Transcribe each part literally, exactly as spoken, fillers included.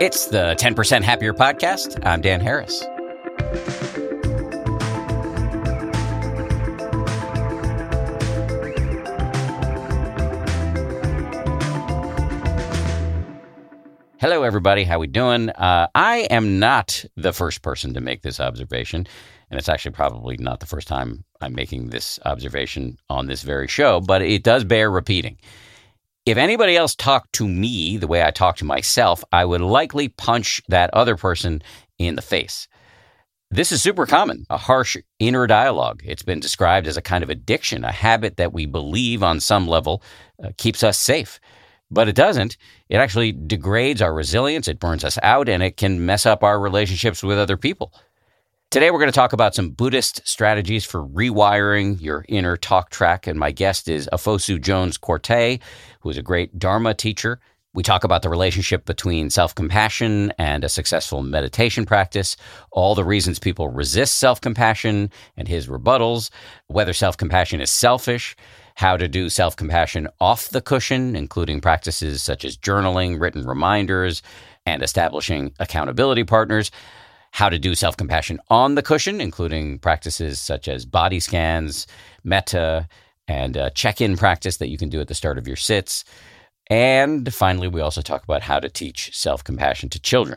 It's the ten percent Happier Podcast. I'm Dan Harris. Hello, everybody. How we doing? Uh, I am not the first person to make this observation, and it's actually probably not the first time I'm making this observation on this very show, but it does bear repeating. If anybody else talked to me the way I talk to myself, I would likely punch that other person in the face. This is super common, a harsh inner dialogue. It's been described as a kind of addiction, a habit that we believe on some level uh, keeps us safe. But it doesn't. It actually degrades our resilience, it burns us out, and it can mess up our relationships with other people. Today, we're going to talk about some Buddhist strategies for rewiring your inner talk track, and my guest is Afosu Jones-Quartey, who is a great Dharma teacher. We talk about the relationship between self-compassion and a successful meditation practice, all the reasons people resist self-compassion and his rebuttals, whether self-compassion is selfish, how to do self-compassion off the cushion, including practices such as journaling, written reminders, and establishing accountability partners, how to do self-compassion on the cushion, including practices such as body scans, metta, and a check-in practice that you can do at the start of your sits. And finally, we also talk about how to teach self-compassion to children.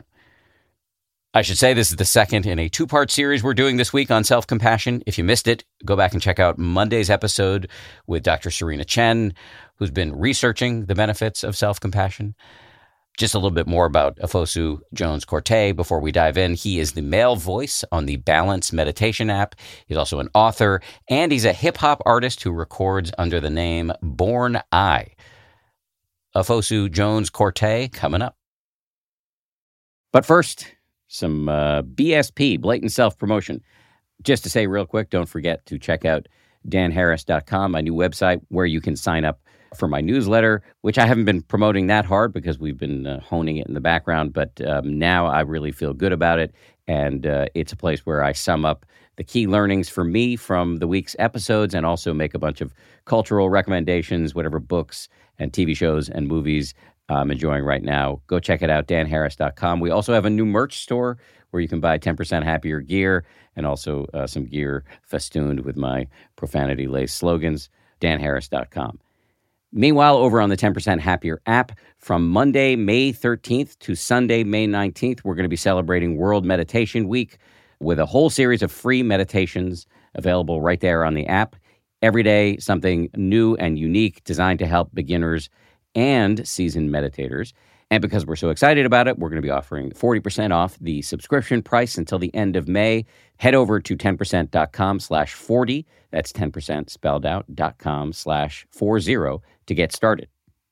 I should say this is the second in a two-part series we're doing this week on self-compassion. If you missed it, go back and check out Monday's episode with Doctor Serena Chen, who's been researching the benefits of self-compassion. Just a little bit more about Afosu Jones-Quartey before we dive in. He is the male voice on the Balance meditation app. He's also an author, and he's a hip-hop artist who records under the name Born I. Afosu Jones-Quartey coming up. But first, some uh, B S P, blatant self-promotion. Just to say real quick, don't forget to check out dan harris dot com, my new website where you can sign up for my newsletter, which I haven't been promoting that hard because we've been uh, honing it in the background, but um, now I really feel good about it, and uh, it's a place where I sum up the key learnings for me from the week's episodes and also make a bunch of cultural recommendations, whatever books and T V shows and movies I'm enjoying right now. Go check it out, dan harris dot com. We also have a new merch store where you can buy ten percent happier gear and also uh, some gear festooned with my profanity-laced slogans, dan harris dot com. Meanwhile, over on the ten percent Happier app, from Monday, May thirteenth to Sunday, May nineteenth, we're going to be celebrating World Meditation Week with a whole series of free meditations available right there on the app. Every day, something new and unique designed to help beginners and seasoned meditators. And because we're so excited about it, we're going to be offering forty percent off the subscription price until the end of May. Head over to ten percent dot com slash forty. That's ten percent spelled out, dot com slash forty to get started.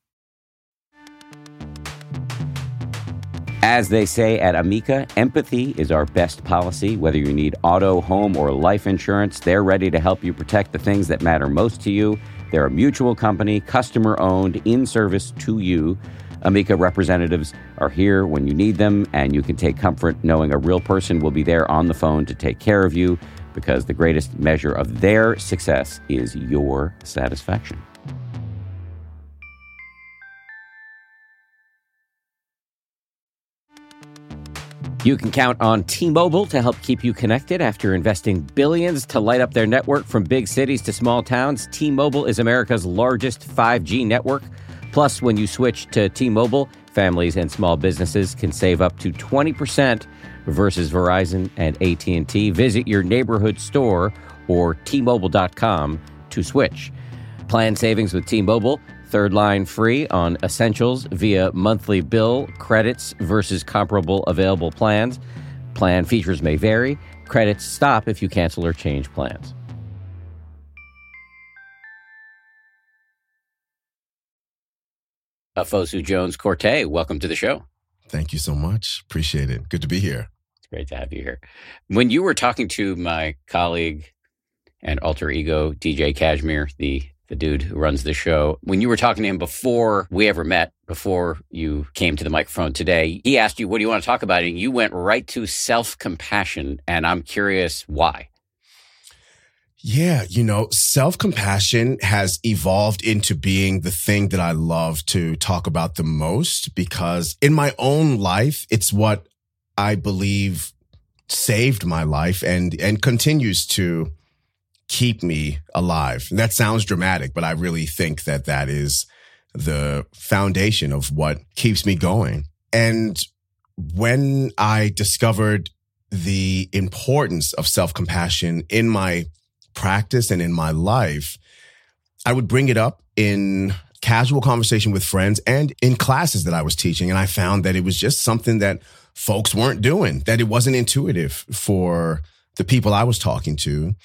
As they say at Amica, empathy is our best policy. Whether you need auto, home, or life insurance, they're ready to help you protect the things that matter most to you. They're a mutual company, customer-owned, in service to you. Amica representatives are here when you need them, and you can take comfort knowing a real person will be there on the phone to take care of you, because the greatest measure of their success is your satisfaction. You can count on T-Mobile to help keep you connected after investing billions to light up their network from big cities to small towns. T-Mobile is America's largest five G network. Plus, when you switch to T-Mobile, families and small businesses can save up to twenty percent versus Verizon and A T and T. Visit your neighborhood store or T Mobile dot com to switch. Plan savings with T-Mobile. Third line free on essentials via monthly bill credits versus comparable available plans. Plan features may vary. Credits stop if you cancel or change plans. Afosu Jones-Quartey, welcome to the show. Thank you so much. Appreciate it. Good to be here. It's great to have you here. When you were talking to my colleague and alter ego, D J Kashmir, the the dude who runs the show, when you were talking to him before we ever met, before you came to the microphone today, he asked you, what do you want to talk about? And you went right to self-compassion, and I'm curious why. Yeah, you know, self-compassion has evolved into being the thing that I love to talk about the most because in my own life, it's what I believe saved my life and, and continues to keep me alive. And that sounds dramatic, but I really think that that is the foundation of what keeps me going. And when I discovered the importance of self-compassion in my practice and in my life, I would bring it up in casual conversation with friends and in classes that I was teaching. And I found that it was just something that folks weren't doing, that it wasn't intuitive for the people I was talking to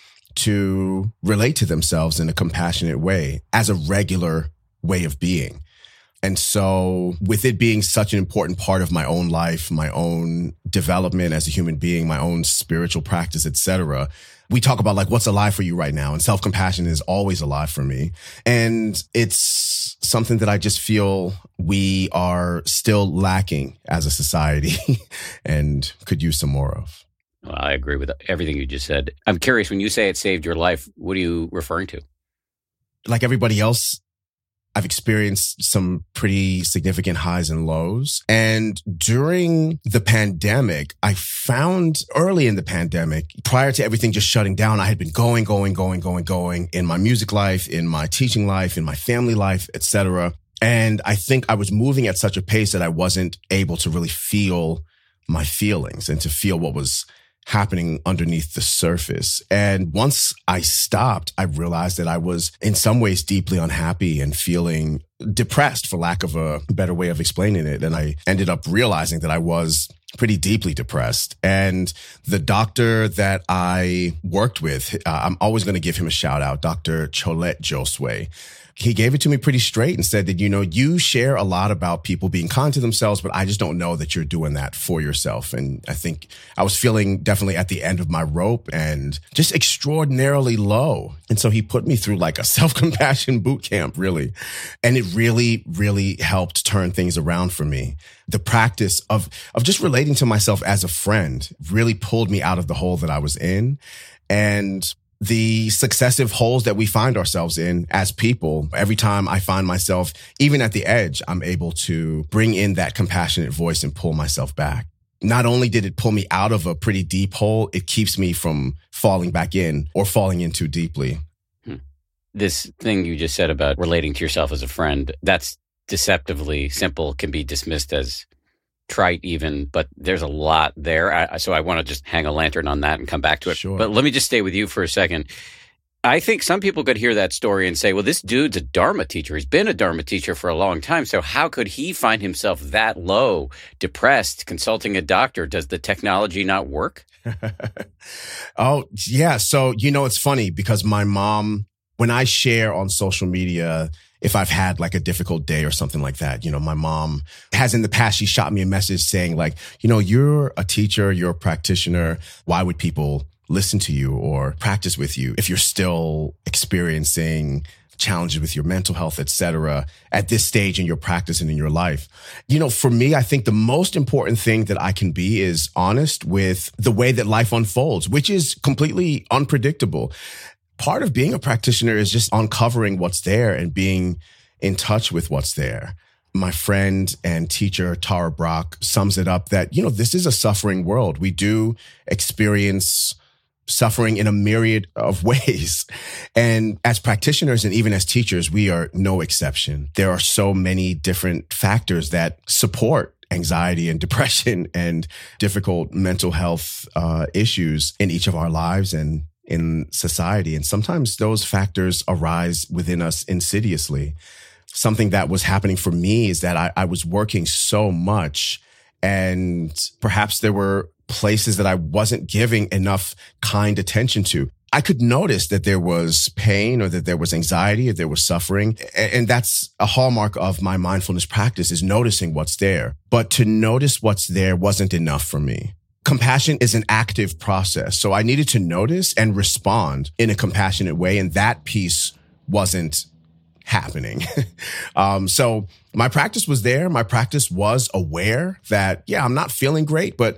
to relate to themselves in a compassionate way as a regular way of being. And so with it being such an important part of my own life, my own development as a human being, my own spiritual practice, et cetera, we talk about like, what's alive for you right now? And self-compassion is always alive for me. And it's something that I just feel we are still lacking as a society and could use some more of. Well, I agree with everything you just said. I'm curious, when you say it saved your life, what are you referring to? Like everybody else, I've experienced some pretty significant highs and lows. And during the pandemic, I found early in the pandemic, prior to everything just shutting down, I had been going, going, going, going, going in my music life, in my teaching life, in my family life, et cetera. And I think I was moving at such a pace that I wasn't able to really feel my feelings and to feel what was happening underneath the surface. And once I stopped, I realized that I was in some ways deeply unhappy and feeling depressed, for lack of a better way of explaining it. And I ended up realizing that I was pretty deeply depressed. And the doctor that I worked with, uh, I'm always going to give him a shout out, Doctor Cholet Josue. He gave it to me pretty straight and said that, you know, you share a lot about people being kind to themselves, but I just don't know that you're doing that for yourself. And I think I was feeling definitely at the end of my rope and just extraordinarily low. And so he put me through like a self-compassion boot camp, really. And it really, really helped turn things around for me. The practice of, of just relating to myself as a friend really pulled me out of the hole that I was in. And the successive holes that we find ourselves in as people, every time I find myself, even at the edge, I'm able to bring in that compassionate voice and pull myself back. Not only did it pull me out of a pretty deep hole, it keeps me from falling back in or falling in too deeply. Hmm. This thing you just said about relating to yourself as a friend, that's deceptively simple, can be dismissed as trite even, but there's a lot there. I, so I want to just hang a lantern on that and come back to it. Sure. But let me just stay with you for a second. I think some people could hear that story and say, well, this dude's a Dharma teacher. He's been a Dharma teacher for a long time. So how could he find himself that low, depressed, consulting a doctor? Does the technology not work? Oh, yeah. So, you know, it's funny because my mom, when I share on social media, if I've had like a difficult day or something like that, you know, my mom has in the past, she shot me a message saying like, you know, you're a teacher, you're a practitioner. Why would people listen to you or practice with you if you're still experiencing challenges with your mental health, et cetera, at this stage in your practice and in your life? You know, for me, I think the most important thing that I can be is honest with the way that life unfolds, which is completely unpredictable. Part of being a practitioner is just uncovering what's there and being in touch with what's there. My friend and teacher, Tara Brach, sums it up that, you know, this is a suffering world. We do experience suffering in a myriad of ways. And as practitioners and even as teachers, we are no exception. There are so many different factors that support anxiety and depression and difficult mental health uh, issues in each of our lives and in society. And sometimes those factors arise within us insidiously. Something that was happening for me is that I, I was working so much, and perhaps there were places that I wasn't giving enough kind attention to. I could notice that there was pain or that there was anxiety or there was suffering. And that's a hallmark of my mindfulness practice, is noticing what's there. But to notice what's there wasn't enough for me. Compassion is an active process. So I needed to notice and respond in a compassionate way. And that piece wasn't happening. um, so my practice was there. My practice was aware that, yeah, I'm not feeling great, but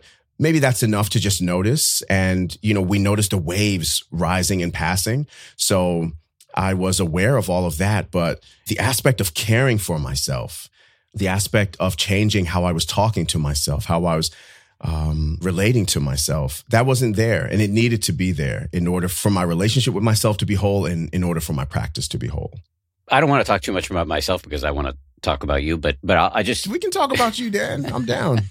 maybe that's enough to just notice. And, you know, we noticed the waves rising and passing. So I was aware of all of that. But the aspect of caring for myself, the aspect of changing how I was talking to myself, how I was um, relating to myself, that wasn't there. And it needed to be there in order for my relationship with myself to be whole and in order for my practice to be whole. I don't want to talk too much about myself because I want to talk about you, but but I'll, I just... We can talk about you, Dan. I'm down.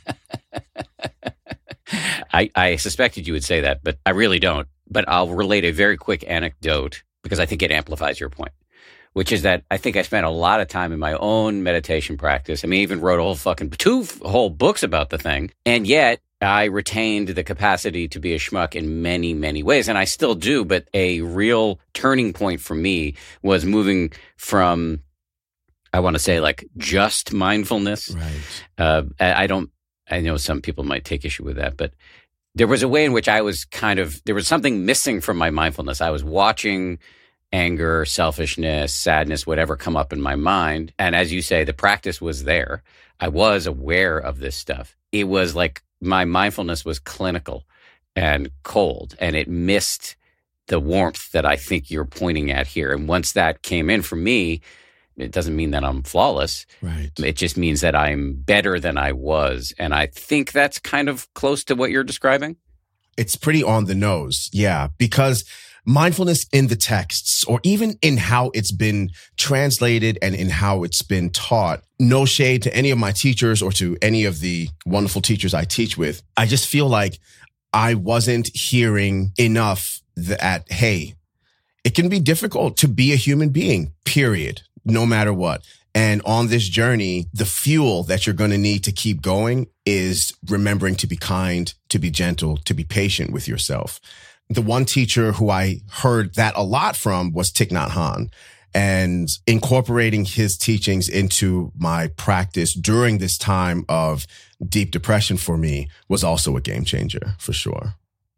I, I suspected you would say that, but I really don't. But I'll relate a very quick anecdote because I think it amplifies your point, which is that I think I spent a lot of time in my own meditation practice. I mean, I even wrote a whole fucking two whole books about the thing. And yet I retained the capacity to be a schmuck in many, many ways. And I still do. But a real turning point for me was moving from, I want to say, like just mindfulness. Right. Uh, I don't, I know some people might take issue with that, but there was a way in which I was kind of, there was something missing from my mindfulness. I was watching anger, selfishness, sadness, whatever come up in my mind. And as you say, the practice was there. I was aware of this stuff. It was like my mindfulness was clinical and cold, and it missed the warmth that I think you're pointing at here. And once that came in for me, it doesn't mean that I'm flawless. Right. It just means that I'm better than I was. And I think that's kind of close to what you're describing. It's pretty on the nose. Yeah. Because mindfulness in the texts, or even in how it's been translated and in how it's been taught, no shade to any of my teachers or to any of the wonderful teachers I teach with. I just feel like I wasn't hearing enough that, hey, it can be difficult to be a human being, period, no matter what. And on this journey, the fuel that you're going to need to keep going is remembering to be kind, to be gentle, to be patient with yourself. The one teacher who I heard that a lot from was Thich Nhat Hanh, and incorporating his teachings into my practice during this time of deep depression for me was also a game changer for sure.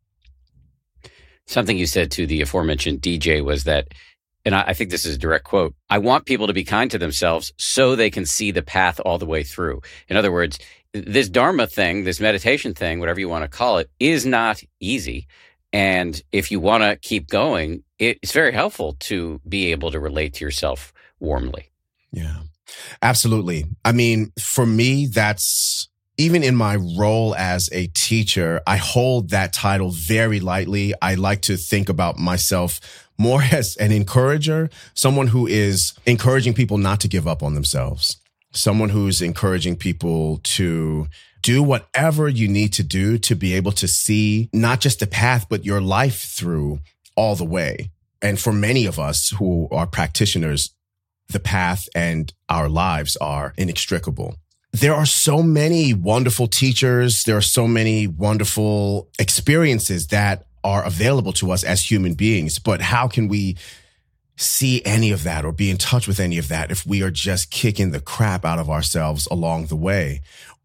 Something you said to the aforementioned D J was that, and I think this is a direct quote, I want people to be kind to themselves so they can see the path all the way through. In other words, this Dharma thing, this meditation thing, whatever you want to call it, is not easy. And if you want to keep going, it's very helpful to be able to relate to yourself warmly. Yeah, absolutely. I mean, for me, that's even in my role as a teacher, I hold that title very lightly. I like to think about myself more as an encourager, someone who is encouraging people not to give up on themselves, someone who's encouraging people to do whatever you need to do to be able to see not just the path, but your life through all the way. And for many of us who are practitioners, the path and our lives are inextricable. There are so many wonderful teachers. There are so many wonderful experiences that are available to us as human beings. But how can we see any of that or be in touch with any of that if we are just kicking the crap out of ourselves along the way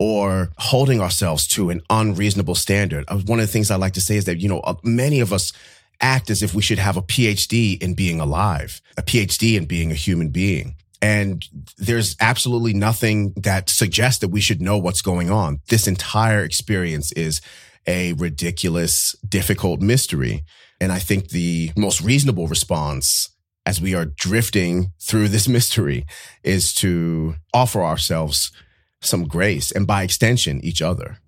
or holding ourselves to an unreasonable standard? One of the things I like to say is that, you know, many of us act as if we should have a P H D in being alive, a P H D in being a human being. And there's absolutely nothing that suggests that we should know what's going on. This entire experience is a ridiculous, difficult mystery. And I think the most reasonable response as we are drifting through this mystery is to offer ourselves some grace and by extension, each other.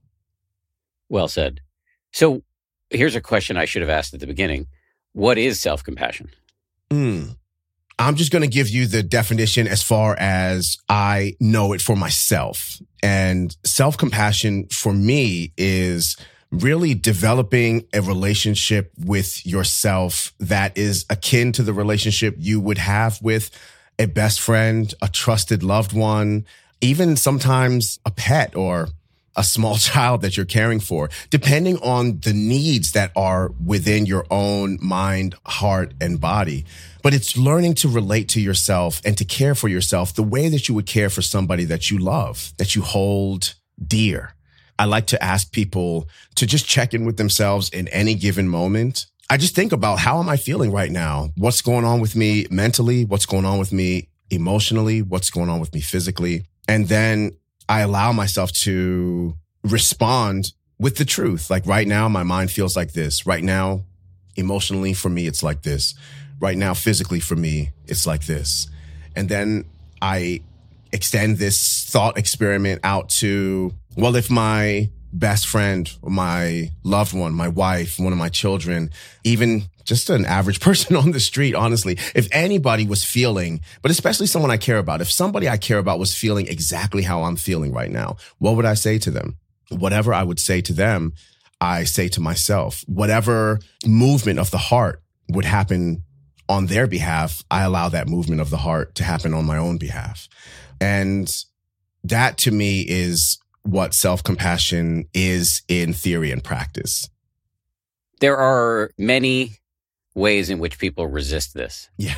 Well said. So here's a question I should have asked at the beginning. What is self-compassion? Mm. I'm just going to give you the definition as far as I know it for myself. And self-compassion for me is really developing a relationship with yourself that is akin to the relationship you would have with a best friend, a trusted loved one, even sometimes a pet or a small child that you're caring for, depending on the needs that are within your own mind, heart, and body. But it's learning to relate to yourself and to care for yourself the way that you would care for somebody that you love, that you hold dear. I like to ask people to just check in with themselves in any given moment. I just think about, how am I feeling right now? What's going on with me mentally? What's going on with me emotionally? What's going on with me physically? And then I allow myself to respond with the truth. Like right now, my mind feels like this. Right now, emotionally for me, it's like this. Right now, physically for me, it's like this. And then I extend this thought experiment out to, well, if my best friend, my loved one, my wife, one of my children, even just an average person on the street, honestly, if anybody was feeling, but especially someone I care about, if somebody I care about was feeling exactly how I'm feeling right now, what would I say to them? Whatever I would say to them, I say to myself. Whatever movement of the heart would happen on their behalf, I allow that movement of the heart to happen on my own behalf. And that to me is what self-compassion is in theory and practice. There are many ways in which people resist this. Yeah.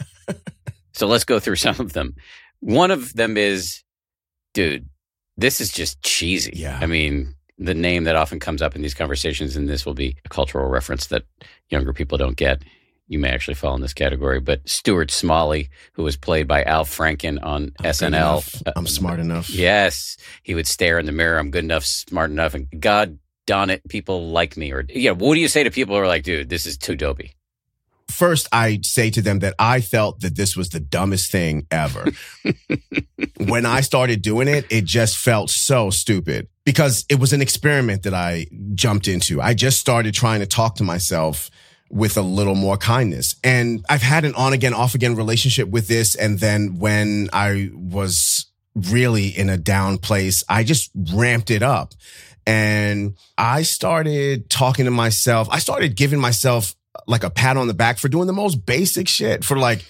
So let's go through some of them. One of them is, dude, this is just cheesy. Yeah. I mean, the name that often comes up in these conversations, and this will be a cultural reference that younger people don't get. You may actually fall in this category, but Stuart Smalley, who was played by Al Franken on I'm S N L. I'm smart enough. Yes. He would stare in the mirror. I'm good enough, smart enough. And God darn it, people like me. Or, yeah, what do you say to people who are like, dude, this is too dopey? First, I say to them that I felt that this was the dumbest thing ever. When I started doing it, it just felt so stupid because it was an experiment that I jumped into. I just started trying to talk to myself with a little more kindness. And I've had an on again, off again relationship with this. And then when I was really in a down place, I just ramped it up. And I started talking to myself. I started giving myself like a pat on the back for doing the most basic shit. For like,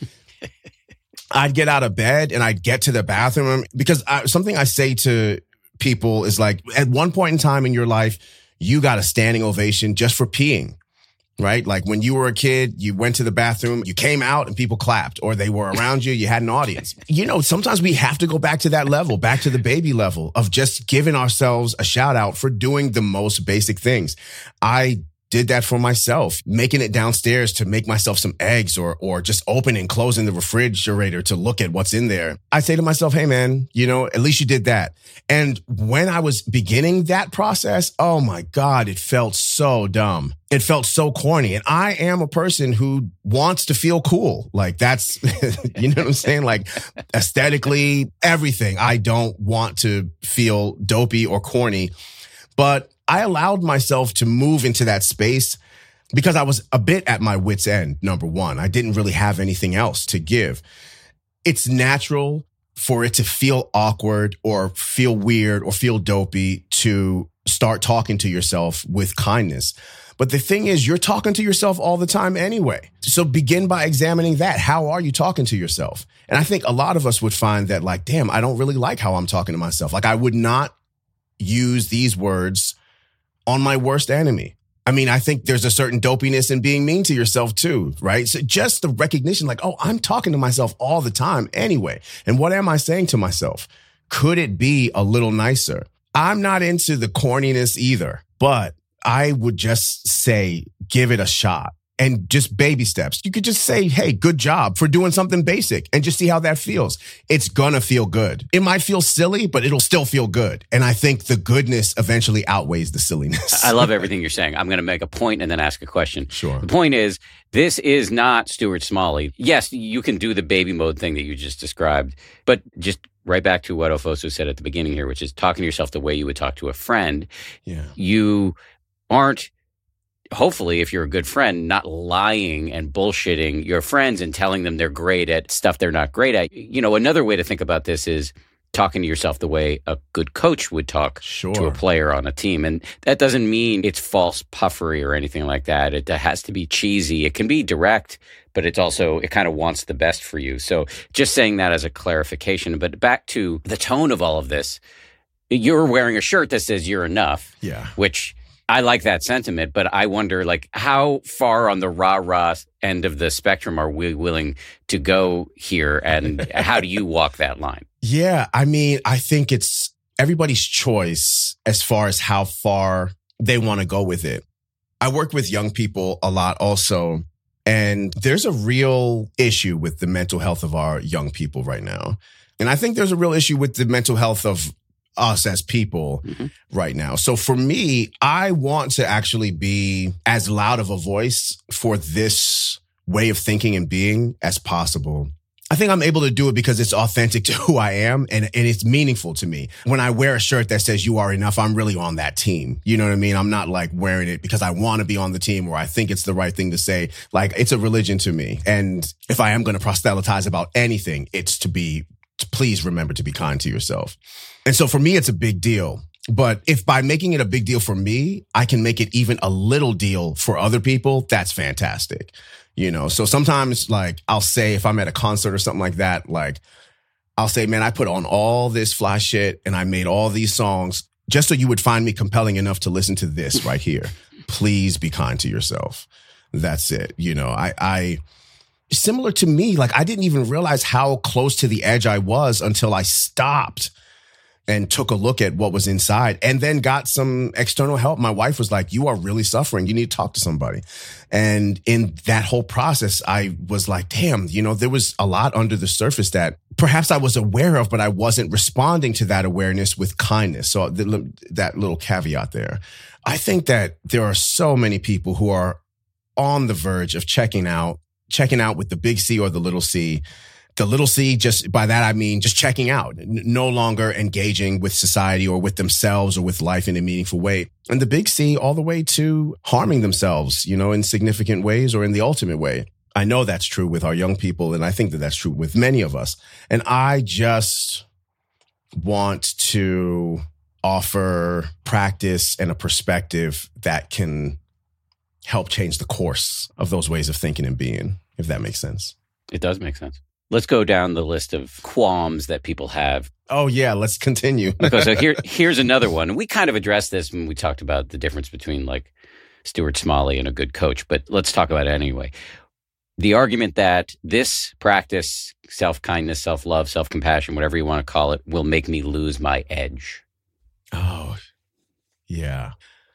I'd get out of bed and I'd get to the bathroom because I, something I say to people is like, at one point in time in your life, you got a standing ovation just for peeing. Right? Like when you were a kid, you went to the bathroom, you came out and people clapped, or they were around you, you had an audience. You know, sometimes we have to go back to that level, back to the baby level of just giving ourselves a shout out for doing the most basic things. I did that for myself, making it downstairs to make myself some eggs or or just open and closing the refrigerator to look at what's in there. I say to myself, hey, man, you know, at least you did that. And when I was beginning that process, oh, my God, it felt so dumb. It felt so corny. And I am a person who wants to feel cool. Like that's, you know what I'm saying? Like aesthetically, everything. I don't want to feel dopey or corny, but I allowed myself to move into that space because I was a bit at my wit's end, number one. I didn't really have anything else to give. It's natural for it to feel awkward or feel weird or feel dopey to start talking to yourself with kindness. But the thing is, you're talking to yourself all the time anyway. So begin by examining that. How are you talking to yourself? And I think a lot of us would find that like, damn, I don't really like how I'm talking to myself. Like I would not use these words on my worst enemy. I mean, I think there's a certain dopiness in being mean to yourself too, right? So just the recognition like, oh, I'm talking to myself all the time anyway. And what am I saying to myself? Could it be a little nicer? I'm not into the corniness either, but I would just say, give it a shot. And just baby steps. You could just say, hey, good job for doing something basic and just see how that feels. It's going to feel good. It might feel silly, but it'll still feel good. And I think the goodness eventually outweighs the silliness. I love everything you're saying. I'm going to make a point and then ask a question. Sure. The point is, this is not Stuart Smalley. Yes, you can do the baby mode thing that you just described, but just right back to what Ofosu said at the beginning here, which is talking to yourself the way you would talk to a friend. Yeah. You aren't, hopefully, if you're a good friend, not lying and bullshitting your friends and telling them they're great at stuff they're not great at. You know, another way to think about this is talking to yourself the way a good coach would talk sure. to a player on a team. And that doesn't mean it's false puffery or anything like that. It has to be cheesy. It can be direct, but it's also, it kind of wants the best for you. So just saying that as a clarification. But back to the tone of all of this, you're wearing a shirt that says you're enough, yeah, which I like that sentiment, but I wonder, like, how far on the rah-rah end of the spectrum are we willing to go here, and how do you walk that line? Yeah, I mean, I think it's everybody's choice as far as how far they want to go with it. I work with young people a lot also, and there's a real issue with the mental health of our young people right now. And I think there's a real issue with the mental health of us as people mm-hmm. right now. So for me, I want to actually be as loud of a voice for this way of thinking and being as possible. I think I'm able to do it because it's authentic to who I am and, and it's meaningful to me. When I wear a shirt that says you are enough, I'm really on that team. You know what I mean? I'm not like wearing it because I want to be on the team or I think it's the right thing to say. Like, it's a religion to me. And if I am going to proselytize about anything, it's to be, to please remember to be kind to yourself. And so for me, it's a big deal. But if by making it a big deal for me, I can make it even a little deal for other people, that's fantastic. You know, so sometimes like I'll say if I'm at a concert or something like that, like I'll say, man, I put on all this fly shit and I made all these songs just so you would find me compelling enough to listen to this right here. Please be kind to yourself. That's it. You know, I, I, similar to me, like I didn't even realize how close to the edge I was until I stopped and took a look at what was inside and then got some external help. My wife was like, you are really suffering. You need to talk to somebody. And in that whole process, I was like, damn, you know, there was a lot under the surface that perhaps I was aware of, but I wasn't responding to that awareness with kindness. So the, that little caveat there. I think that there are so many people who are on the verge of checking out, checking out with the big C or the little C. The little C, just by that, I mean, just checking out, n- no longer engaging with society or with themselves or with life in a meaningful way. And the big C all the way to harming themselves, you know, in significant ways or in the ultimate way. I know that's true with our young people. And I think that that's true with many of us. And I just want to offer practice and a perspective that can help change the course of those ways of thinking and being, if that makes sense. It does make sense. Let's go down the list of qualms that people have. Oh, yeah. Let's continue. Okay, so here, here's another one. We kind of addressed this when we talked about the difference between like Stuart Smalley and a good coach, but let's talk about it anyway. The argument that this practice, self-kindness, self-love, self-compassion, whatever you want to call it, will make me lose my edge. Oh, yeah.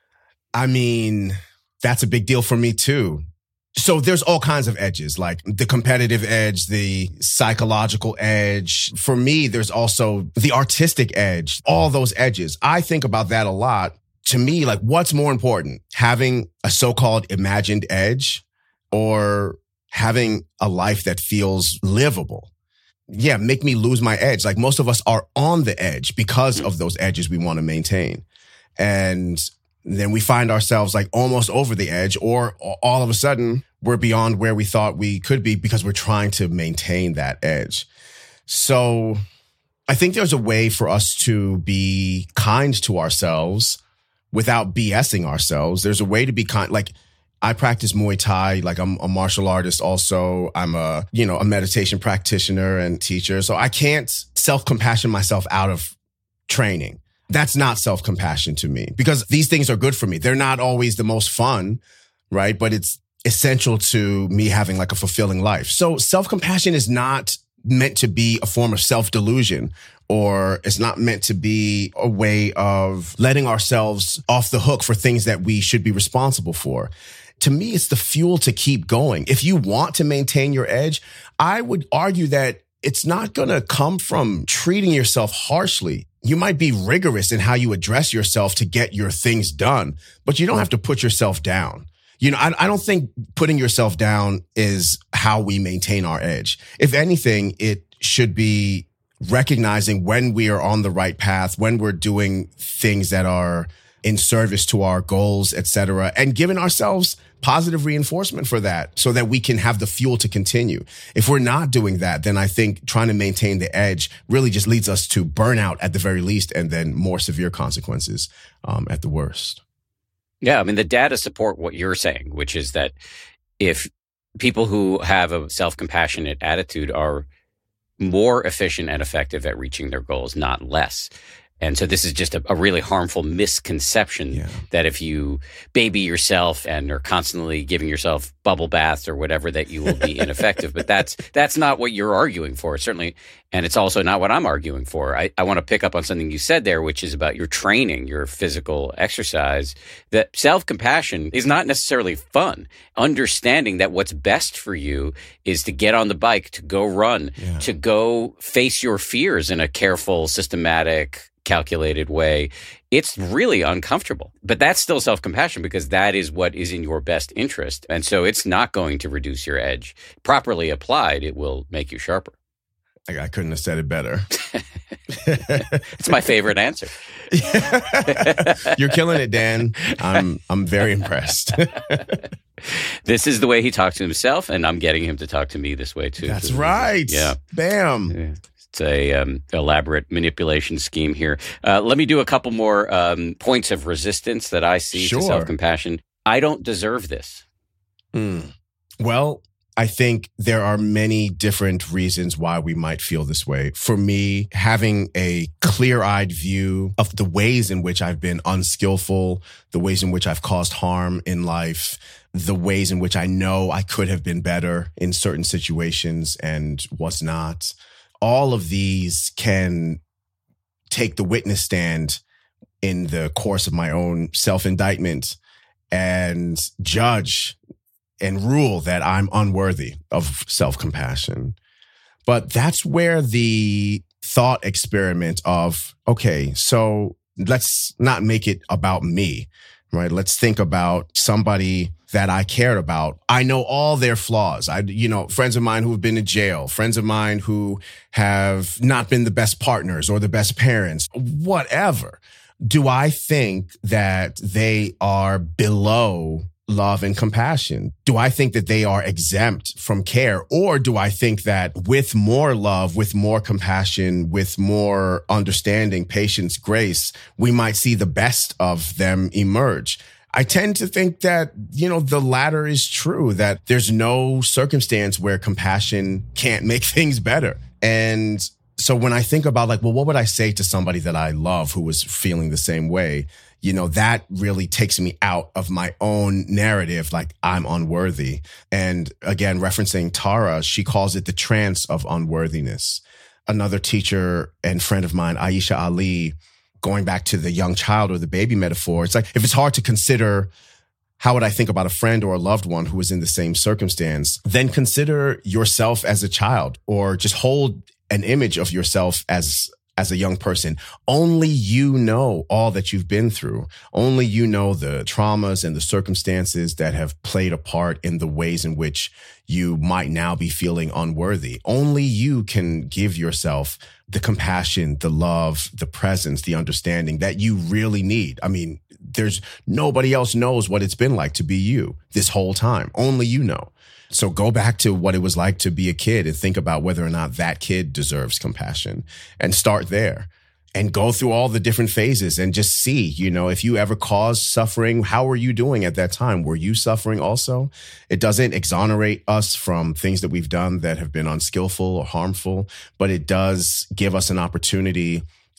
I mean, that's a big deal for me too. So there's all kinds of edges, like the competitive edge, the psychological edge. For me, there's also the artistic edge, all those edges. I think about that a lot. To me, like what's more important, having a so-called imagined edge or having a life that feels livable? Yeah, make me lose my edge. Like most of us are on the edge because of those edges we want to maintain. And then we find ourselves like almost over the edge, or all of a sudden we're beyond where we thought we could be because we're trying to maintain that edge. So I think there's a way for us to be kind to ourselves without BSing ourselves. There's a way to be kind. Like I practice Muay Thai, like I'm a martial artist also. I'm a, you know, a meditation practitioner and teacher. So I can't self-compassion myself out of training. That's not self-compassion to me because these things are good for me. They're not always the most fun, right? But it's essential to me having like a fulfilling life. So self-compassion is not meant to be a form of self-delusion, or it's not meant to be a way of letting ourselves off the hook for things that we should be responsible for. To me, it's the fuel to keep going. If you want to maintain your edge, I would argue that it's not going to come from treating yourself harshly. You might be rigorous in how you address yourself to get your things done, but you don't have to put yourself down. You know, I, I don't think putting yourself down is how we maintain our edge. If anything, it should be recognizing when we are on the right path, when we're doing things that are in service to our goals, et cetera, and giving ourselves positive reinforcement for that so that we can have the fuel to continue. If we're not doing that, then I think trying to maintain the edge really just leads us to burnout at the very least, and then more severe consequences um, at the worst. Yeah, I mean, the data support what you're saying, which is that if people who have a self-compassionate attitude are more efficient and effective at reaching their goals, not less. And so this is just a, a really harmful misconception yeah. that if you baby yourself and are constantly giving yourself bubble baths or whatever, that you will be ineffective. But that's that's not what you're arguing for, certainly. And it's also not what I'm arguing for. I, I want to pick up on something you said there, which is about your training, your physical exercise, that self-compassion is not necessarily fun. Understanding that what's best for you is to get on the bike, to go run, yeah. to go face your fears in a careful, systematic, calculated way, it's really uncomfortable. But that's still self-compassion because that is what is in your best interest. And so it's not going to reduce your edge. Properly applied, it will make you sharper. I, I couldn't have said it better. It's my favorite answer. You're killing it, Dan. I'm I'm very impressed. This is the way he talks to himself, and I'm getting him to talk to me this way too. That's right. Yeah. Bam. Yeah. It's a um, elaborate manipulation scheme here. Uh, let me do a couple more um, points of resistance that I see Sure. to self-compassion. I don't deserve this. Mm. Well, I think there are many different reasons why we might feel this way. For me, having a clear-eyed view of the ways in which I've been unskillful, the ways in which I've caused harm in life, the ways in which I know I could have been better in certain situations and was not. All of these can take the witness stand in the course of my own self-indictment and judge and rule that I'm unworthy of self-compassion. But that's where the thought experiment of, okay, so let's not make it about me, right? Let's think about somebody that I cared about. I know all their flaws. I, you know, friends of mine who have been in jail, friends of mine who have not been the best partners or the best parents, whatever. Do I think that they are below love and compassion? Do I think that they are exempt from care? Or do I think that with more love, with more compassion, with more understanding, patience, grace, we might see the best of them emerge? I tend to think that, you know, the latter is true, that there's no circumstance where compassion can't make things better. And so when I think about like, well, what would I say to somebody that I love who was feeling the same way? You know, that really takes me out of my own narrative, like I'm unworthy. And again, referencing Tara, she calls it the trance of unworthiness. Another teacher and friend of mine, Aisha Ali, going back to the young child or the baby metaphor, it's like, if it's hard to consider how would I think about a friend or a loved one who is in the same circumstance, then consider yourself as a child, or just hold an image of yourself as as a young person. Only you know all that you've been through. Only you know the traumas and the circumstances that have played a part in the ways in which you might now be feeling unworthy. Only you can give yourself the compassion, the love, the presence, the understanding that you really need. I mean, there's nobody else knows what it's been like to be you this whole time. Only you know. So go back to what it was like to be a kid and think about whether or not that kid deserves compassion, and start there and go through all the different phases and just see, you know, if you ever caused suffering, how were you doing at that time? Were you suffering also? It doesn't exonerate us from things that we've done that have been unskillful or harmful, but it does give us an opportunity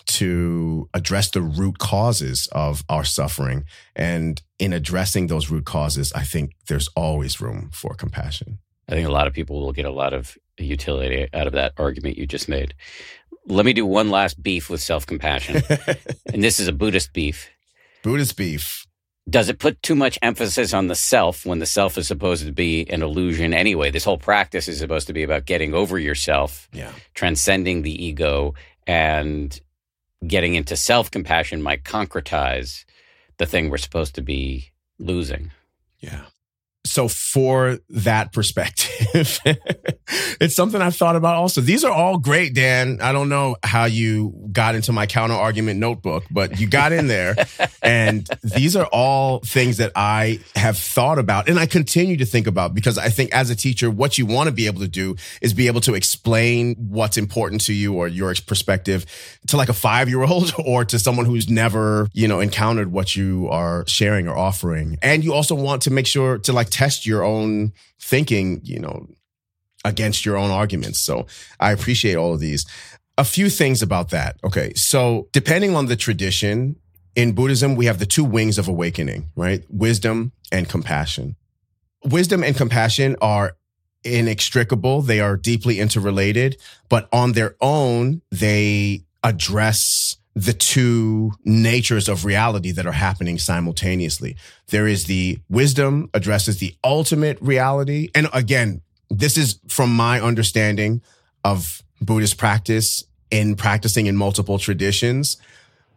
to address the root causes of our suffering. And in addressing those root causes, I think there's always room for compassion. I think a lot of people will get a lot of utility out of that argument you just made. Let me do one last beef with self-compassion. And this is a Buddhist beef. Buddhist beef. Does it put too much emphasis on the self when the self is supposed to be an illusion anyway? This whole practice is supposed to be about getting over yourself, yeah, transcending the ego, and getting into self-compassion might concretize the thing we're supposed to be losing. Yeah. So for that perspective, it's something I've thought about also. These are all great, Dan. I don't know how you got into my counter argument notebook, but you got in there. And these are all things that I have thought about and I continue to think about, because I think as a teacher, what you want to be able to do is be able to explain what's important to you or your perspective to like a five-year-old or to someone who's never, you know, encountered what you are sharing or offering. And you also want to make sure to like test your own thinking, you know, against your own arguments. So I appreciate all of these. A few things about that. Okay. So depending on the tradition, in Buddhism, we have the two wings of awakening, right? Wisdom and compassion. Wisdom and compassion are inextricable. They are deeply interrelated, but on their own, they address the two natures of reality that are happening simultaneously. There is the wisdom addresses the ultimate reality. And again, this is from my understanding of Buddhist practice in practicing in multiple traditions.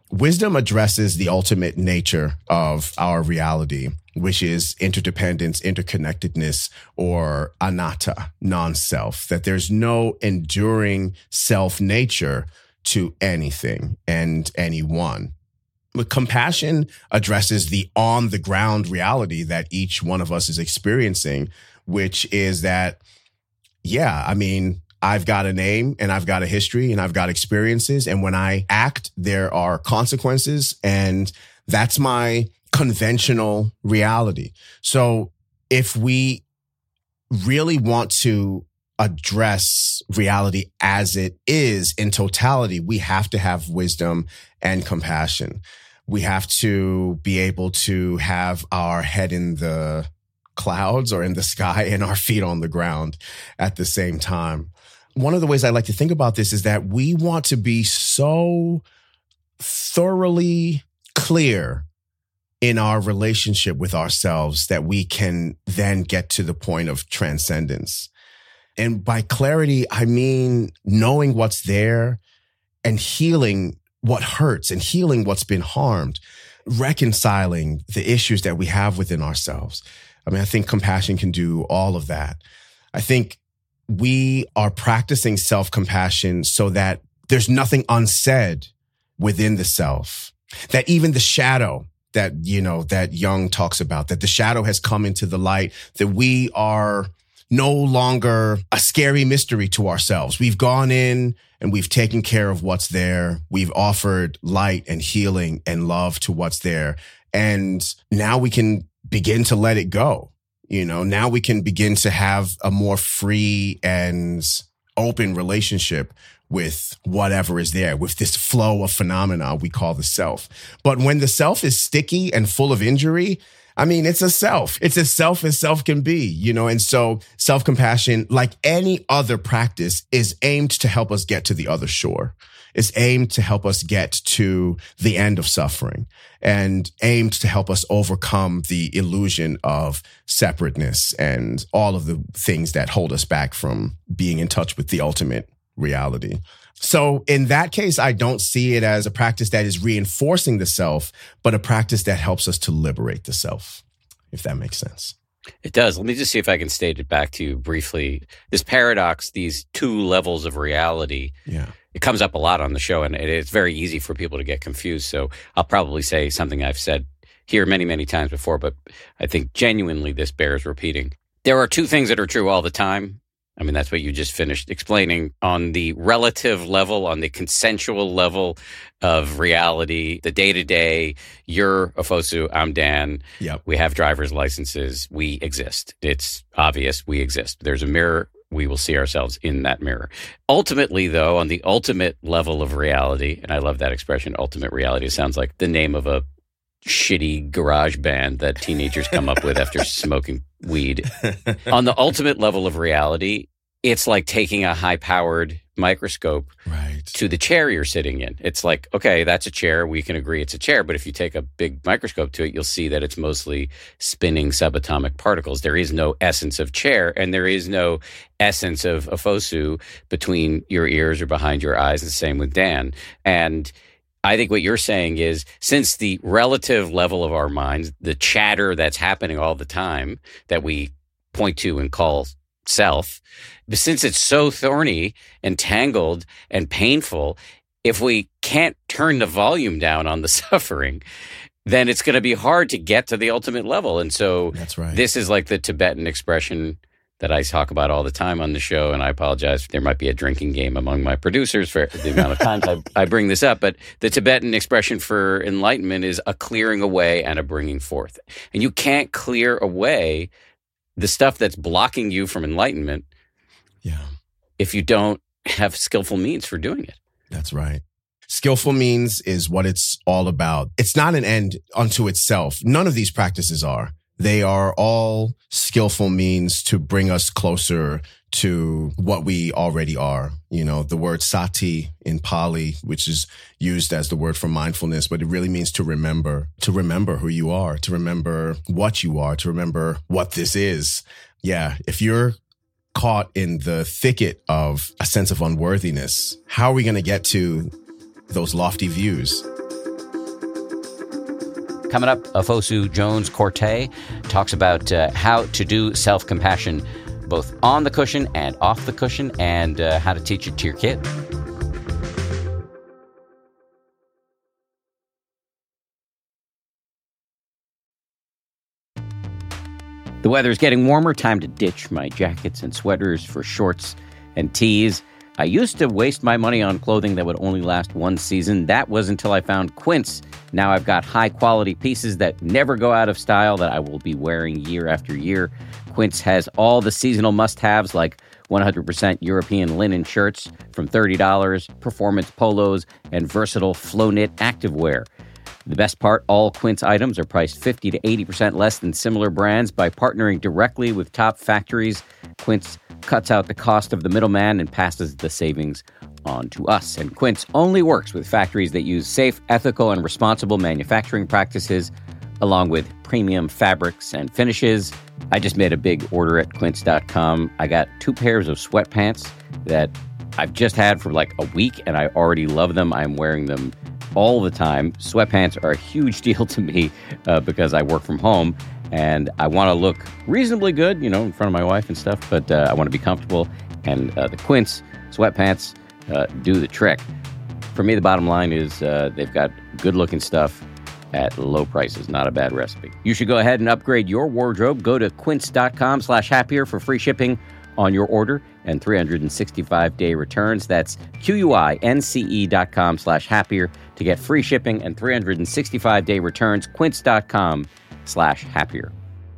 wisdom addresses the ultimate nature of our reality, which is interdependence, interconnectedness, or anatta, non-self, that there's no enduring self nature to anything and anyone. But compassion addresses the on-the-ground reality that each one of us is experiencing, which is that, yeah, I mean, I've got a name and I've got a history and I've got experiences. And when I act, there are consequences. And that's my conventional reality. So if we really want to address reality as it is in totality, we have to have wisdom and compassion. We have to be able to have our head in the clouds or in the sky and our feet on the ground at the same time. One of the ways I like to think about this is that we want to be so thoroughly clear in our relationship with ourselves that we can then get to the point of transcendence. And by clarity, I mean knowing what's there and healing what hurts and healing what's been harmed, reconciling the issues that we have within ourselves. I mean, I think compassion can do all of that. I think we are practicing self-compassion so that there's nothing unsaid within the self, that even the shadow that, you know, that Jung talks about, that the shadow has come into the light, that we are no longer a scary mystery to ourselves. We've gone in and we've taken care of what's there. We've offered light and healing and love to what's there. And now we can begin to let it go. You know, now we can begin to have a more free and open relationship with whatever is there, with this flow of phenomena we call the self. But when the self is sticky and full of injury, I mean, it's a self. It's as self as self can be, you know, and so self-compassion, like any other practice, is aimed to help us get to the other shore. It's aimed to help us get to the end of suffering and aimed to help us overcome the illusion of separateness and all of the things that hold us back from being in touch with the ultimate reality. So in that case, I don't see it as a practice that is reinforcing the self, but a practice that helps us to liberate the self, if that makes sense. It does. Let me just see if I can state it back to you briefly. This paradox, these two levels of reality, yeah, it comes up a lot on the show, and it's very easy for people to get confused. So I'll probably say something I've said here many, many times before, but I think genuinely this bears repeating. There are two things that are true all the time. I mean, that's what you just finished explaining. On the relative level, on the consensual level of reality, the day-to-day, you're Ofosu, I'm Dan. Yep. We have driver's licenses. We exist. It's obvious we exist. There's a mirror. We will see ourselves in that mirror. Ultimately, though, on the ultimate level of reality, and I love that expression, ultimate reality, it sounds like the name of a shitty garage band that teenagers come up with after smoking weed. On the ultimate level of reality, it's like taking a high-powered microscope right. to the chair you're sitting in. It's like, okay, that's a chair. We can agree it's a chair. But if you take a big microscope to it, you'll see that it's mostly spinning subatomic particles. There is no essence of chair, and there is no essence of Ofosu between your ears or behind your eyes. The same with Dan. And I think what you're saying is, since the relative level of our minds, the chatter that's happening all the time that we point to and call self, but since it's so thorny and tangled and painful, if we can't turn the volume down on the suffering, then it's going to be hard to get to the ultimate level. And so that's right. This is like the Tibetan expression that I talk about all the time on the show, and I apologize. There might be a drinking game among my producers for the amount of times I, I bring this up, but the Tibetan expression for enlightenment is a clearing away and a bringing forth. And you can't clear away the stuff that's blocking you from enlightenment yeah. if you don't have skillful means for doing it. That's right. Skillful means is what it's all about. It's not an end unto itself. None of these practices are. They are all skillful means to bring us closer to what we already are. You know, the word sati in Pali, which is used as the word for mindfulness, but it really means to remember, to remember who you are, to remember what you are, to remember what this is. Yeah. If you're caught in the thicket of a sense of unworthiness, how are we going to get to those lofty views? Coming up, Afosu Jones-Cortez talks about uh, how to do self-compassion both on the cushion and off the cushion, and uh, how to teach it to your kid. The weather is getting warmer. Time to ditch my jackets and sweaters for shorts and tees. I used to waste my money on clothing that would only last one season. That was until I found Quince. Now I've got high-quality pieces that never go out of style that I will be wearing year after year. Quince has all the seasonal must-haves like one hundred percent European linen shirts from thirty dollars, performance polos, and versatile flow-knit activewear. The best part, all Quince items are priced fifty to eighty percent less than similar brands. By partnering directly with top factories, Quince cuts out the cost of the middleman and passes the savings on to us. And Quince only works with factories that use safe, ethical, and responsible manufacturing practices, along with premium fabrics and finishes. I just made a big order at quince dot com. I got two pairs of sweatpants that I've just had for like a week, and I already love them. I'm wearing them all the time. Sweatpants are a huge deal to me uh, because I work from home, and I want to look reasonably good, you know, in front of my wife and stuff, but uh, I want to be comfortable, and uh, the Quince sweatpants uh, do the trick. For me, the bottom line is uh, they've got good-looking stuff at low prices. Not a bad recipe. You should go ahead and upgrade your wardrobe. Go to quince dot com slash happier for free shipping on your order and three hundred sixty-five day returns. That's Q-U-I-N-C-E dot com slash happier to get free shipping and three hundred sixty-five day returns. Quince dot com slash happier.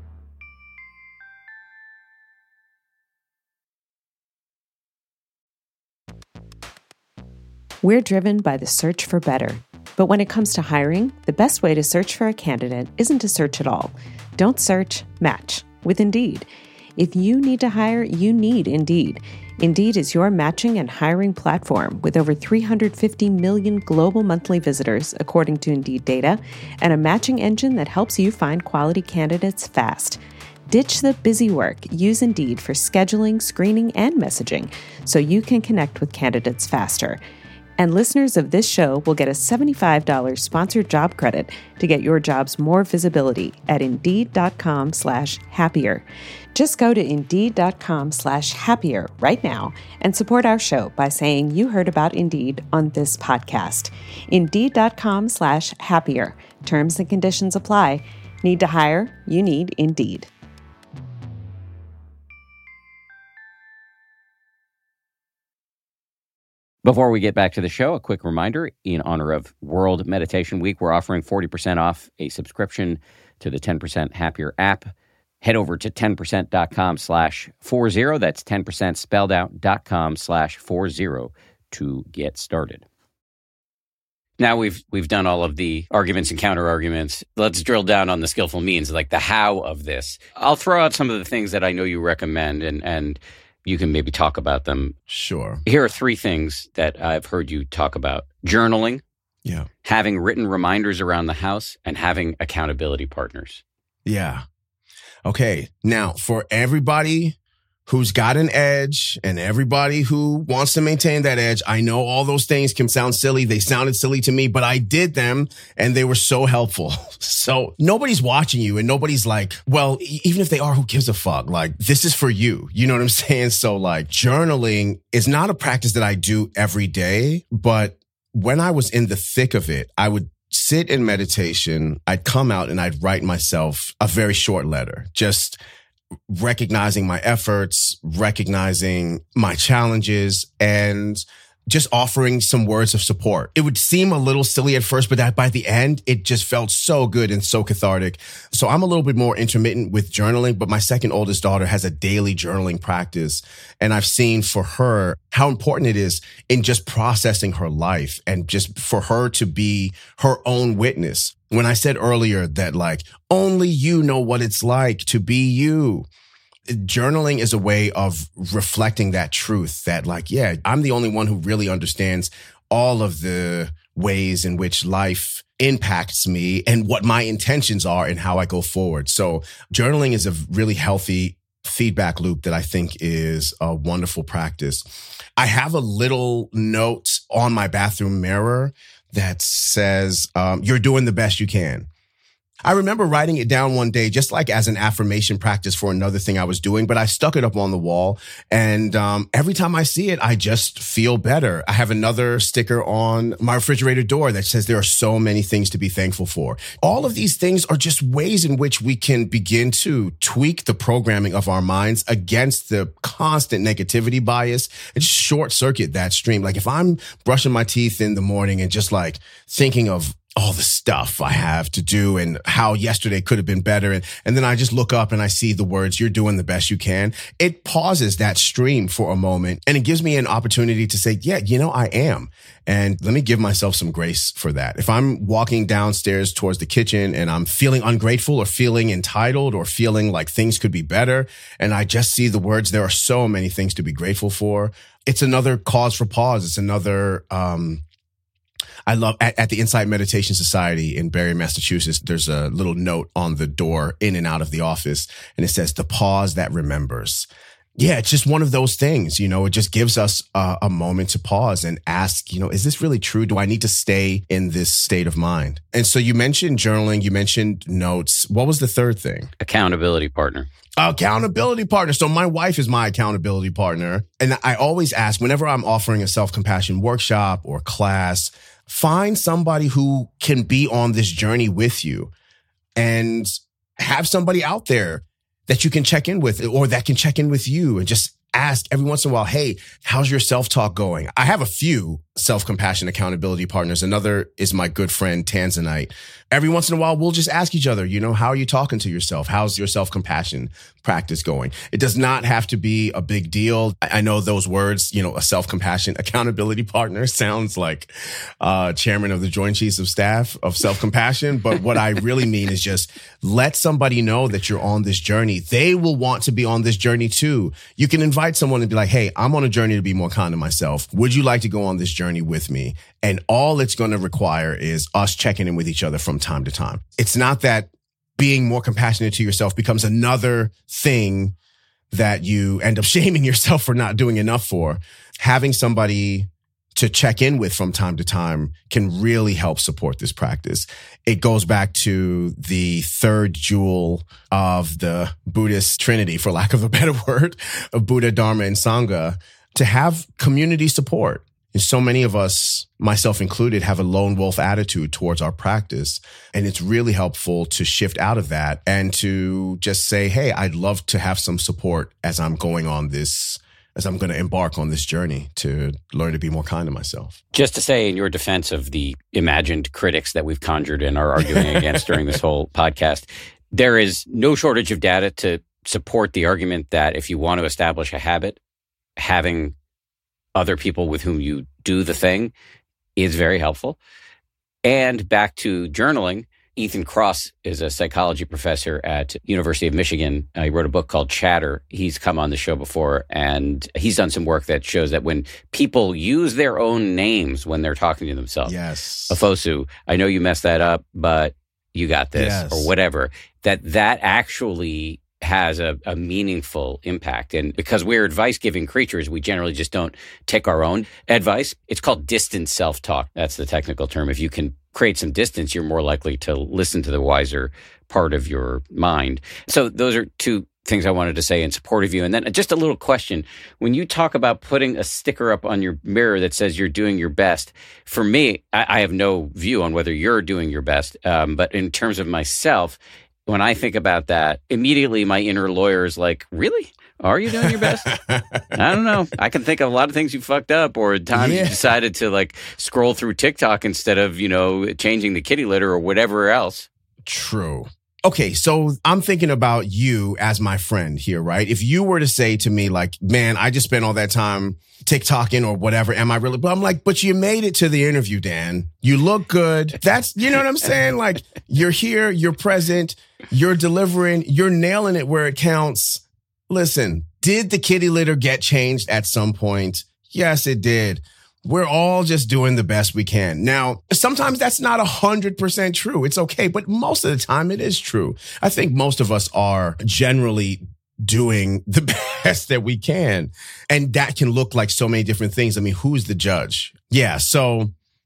We're driven by the search for better. But when it comes to hiring, the best way to search for a candidate isn't to search at all. Don't search, match with Indeed. If you need to hire, you need Indeed. Indeed is your matching and hiring platform with over three hundred fifty million global monthly visitors, according to Indeed data, and a matching engine that helps you find quality candidates fast. Ditch the busy work. Use Indeed for scheduling, screening, and messaging so you can connect with candidates faster. And listeners of this show will get a seventy-five dollars sponsored job credit to get your jobs more visibility at Indeed.com slash happier. Just go to Indeed.com slash happier right now and support our show by saying you heard about Indeed on this podcast. Indeed.com slash happier. Terms and conditions apply. Need to hire? You need Indeed. Before we get back to the show, a quick reminder, in honor of World Meditation Week, we're offering forty percent off a subscription to the ten percent Happier app. Head over to ten percent dot com slash forty. That's ten percent spelled out dot com slash forty to get started. Now we've we've done all of the arguments and counter arguments. Let's drill down on the skillful means, like the how of this. I'll throw out some of the things that I know you recommend, and and you can maybe talk about them. Sure. Here are three things that I've heard you talk about. Journaling. Yeah. Having written reminders around the house, and having accountability partners. Yeah. Okay. Now, for everybody who's got an edge and everybody who wants to maintain that edge, I know all those things can sound silly. They sounded silly to me, but I did them and they were so helpful. So nobody's watching you and nobody's like, well, even if they are, who gives a fuck? Like, this is for you. You know what I'm saying? So like, journaling is not a practice that I do every day, but when I was in the thick of it, I would sit in meditation. I'd come out and I'd write myself a very short letter, just recognizing my efforts, recognizing my challenges, and just offering some words of support. It would seem a little silly at first, but that by the end, it just felt so good and so cathartic. So I'm a little bit more intermittent with journaling, but my second oldest daughter has a daily journaling practice. And I've seen for her how important it is in just processing her life and just for her to be her own witness. When I said earlier that like, only you know what it's like to be you. Journaling is a way of reflecting that truth that like, yeah, I'm the only one who really understands all of the ways in which life impacts me and what my intentions are and how I go forward. So journaling is a really healthy feedback loop that I think is a wonderful practice. I have a little note on my bathroom mirror that says, um, you're doing the best you can. I remember writing it down one day, just like as an affirmation practice for another thing I was doing, but I stuck it up on the wall. And um, every time I see it, I just feel better. I have another sticker on my refrigerator door that says there are so many things to be thankful for. All of these things are just ways in which we can begin to tweak the programming of our minds against the constant negativity bias and just short circuit that stream. Like if I'm brushing my teeth in the morning and just like thinking of all the stuff I have to do and how yesterday could have been better. And, and then I just look up and I see the words, you're doing the best you can. It pauses that stream for a moment and it gives me an opportunity to say, yeah, you know, I am. And let me give myself some grace for that. If I'm walking downstairs towards the kitchen and I'm feeling ungrateful or feeling entitled or feeling like things could be better, and I just see the words, there are so many things to be grateful for. It's another cause for pause. It's another, um, I love at, at the Insight Meditation Society in Barre, Massachusetts, there's a little note on the door in and out of the office, and it says, the pause that remembers. Yeah, it's just one of those things, you know, it just gives us a, a moment to pause and ask, you know, is this really true? Do I need to stay in this state of mind? And so you mentioned journaling, you mentioned notes. What was the third thing? Accountability partner. Accountability partner. So my wife is my accountability partner. And I always ask, whenever I'm offering a self-compassion workshop or class, find somebody who can be on this journey with you and have somebody out there that you can check in with or that can check in with you and just ask every once in a while, hey, how's your self-talk going? I have a few self-compassion accountability partners. Another is my good friend, Tanzanite. Every once in a while, we'll just ask each other, you know, how are you talking to yourself? How's your self-compassion practice going? It does not have to be a big deal. I know those words, you know, a self-compassion accountability partner sounds like uh chairman of the Joint Chiefs of Staff of self-compassion. But what I really mean is just let somebody know that you're on this journey. They will want to be on this journey too. You can invite someone and be like, hey, I'm on a journey to be more kind to myself. Would you like to go on this journey with me? And all it's going to require is us checking in with each other from time to time. It's not that being more compassionate to yourself becomes another thing that you end up shaming yourself for not doing enough for. Having somebody to check in with from time to time can really help support this practice. It goes back to the third jewel of the Buddhist trinity, for lack of a better word, of Buddha, Dharma, and Sangha, to have community support. And so many of us, myself included, have a lone wolf attitude towards our practice. And it's really helpful to shift out of that and to just say, hey, I'd love to have some support as I'm going on this, as I'm going to embark on this journey to learn to be more kind to myself. Just to say in your defense of the imagined critics that we've conjured and are arguing against during this whole podcast, there is no shortage of data to support the argument that if you want to establish a habit, having other people with whom you do the thing is very helpful. And back to journaling, Ethan Kross is a psychology professor at University of Michigan. Uh, he wrote a book called Chatter. He's come on the show before, and he's done some work that shows that when people use their own names when they're talking to themselves, yes, Afosu, I know you messed that up, but you got this, yes, or whatever, that that actually has a, a meaningful impact. And because we're advice-giving creatures, we generally just don't take our own advice. It's called distant self-talk. That's the technical term. If you can create some distance, you're more likely to listen to the wiser part of your mind. So those are two things I wanted to say in support of you. And then just a little question. When you talk about putting a sticker up on your mirror that says you're doing your best, for me, I, I have no view on whether you're doing your best. Um, but in terms of myself, when I think about that, immediately my inner lawyer is like, really? Are you doing your best? I don't know. I can think of a lot of things you fucked up, or times yeah. you decided to like scroll through TikTok instead of, you know, changing the kitty litter or whatever else. True. Okay, so I'm thinking about you as my friend here, right? If you were to say to me like, man, I just spent all that time TikToking or whatever, am I really? But I'm like, but you made it to the interview, Dan. You look good. That's, you know what I'm saying? Like, you're here, you're present, you're delivering, you're nailing it where it counts. Listen, did the kitty litter get changed at some point? Yes, it did. We're all just doing the best we can. Now, sometimes that's not a hundred percent true. It's okay. But most of the time it is true. I think most of us are generally doing the best that we can. And that can look like so many different things. I mean, who's the judge? Yeah. So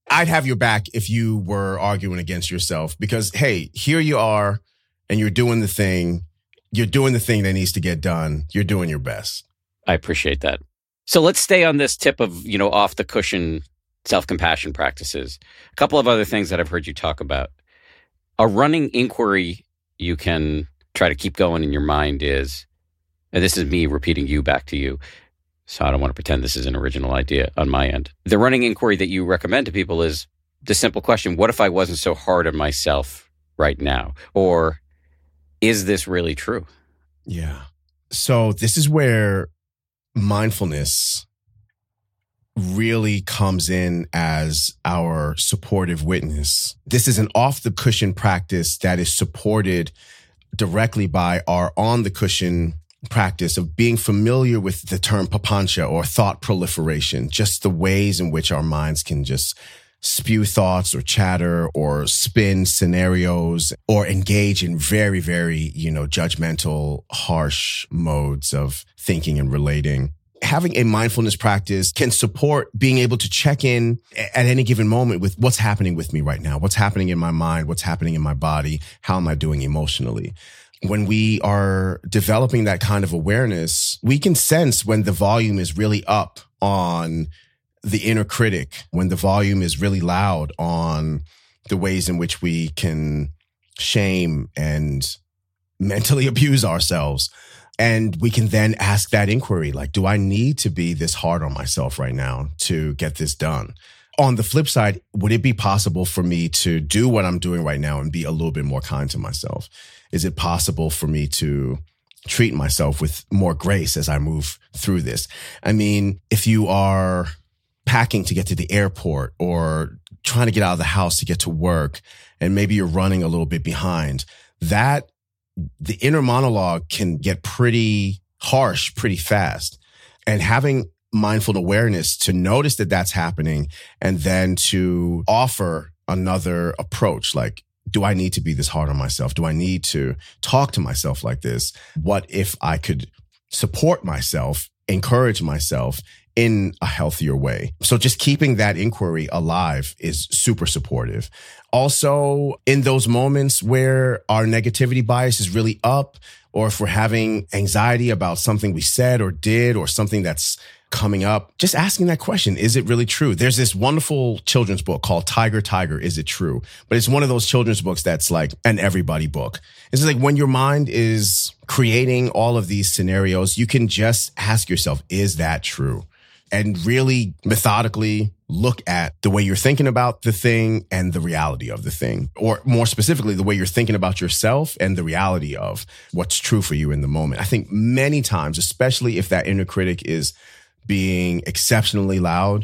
I'd have your back if you were arguing against yourself because, hey, here you are and you're doing the thing. You're doing the thing that needs to get done. You're doing your best. I appreciate that. So let's stay on this tip of, you know, off the cushion self-compassion practices. A couple of other things that I've heard you talk about. A running inquiry you can try to keep going in your mind is, and this is me repeating you back to you, so I don't want to pretend this is an original idea on my end. The running inquiry that you recommend to people is the simple question, what if I wasn't so hard on myself right now? Or is this really true? Yeah. So this is where mindfulness really comes in as our supportive witness. This is an off-the-cushion practice that is supported directly by our on-the-cushion practice of being familiar with the term papancha or thought proliferation, just the ways in which our minds can just spew thoughts or chatter or spin scenarios or engage in very, very, you know, judgmental, harsh modes of thinking and relating. Having a mindfulness practice can support being able to check in at any given moment with what's happening with me right now, what's happening in my mind, what's happening in my body, how am I doing emotionally? When we are developing that kind of awareness, we can sense when the volume is really up on the inner critic, when the volume is really loud on the ways in which we can shame and mentally abuse ourselves. And we can then ask that inquiry, like, do I need to be this hard on myself right now to get this done? On the flip side, would it be possible for me to do what I'm doing right now and be a little bit more kind to myself? Is it possible for me to treat myself with more grace as I move through this? I mean, if you are packing to get to the airport or trying to get out of the house to get to work, and maybe you're running a little bit behind, that the inner monologue can get pretty harsh pretty fast. And having mindful awareness to notice that that's happening and then to offer another approach, like, do I need to be this hard on myself? Do I need to talk to myself like this? What if I could support myself, encourage myself in a healthier way? So just keeping that inquiry alive is super supportive. Also, in those moments where our negativity bias is really up, or if we're having anxiety about something we said or did, or something that's coming up, just asking that question, is it really true? There's this wonderful children's book called Tiger, Tiger, Is It True? But it's one of those children's books that's like an everybody book. It's like when your mind is creating all of these scenarios, you can just ask yourself, is that true? And really methodically look at the way you're thinking about the thing and the reality of the thing, or more specifically, the way you're thinking about yourself and the reality of what's true for you in the moment. I think many times, especially if that inner critic is being exceptionally loud,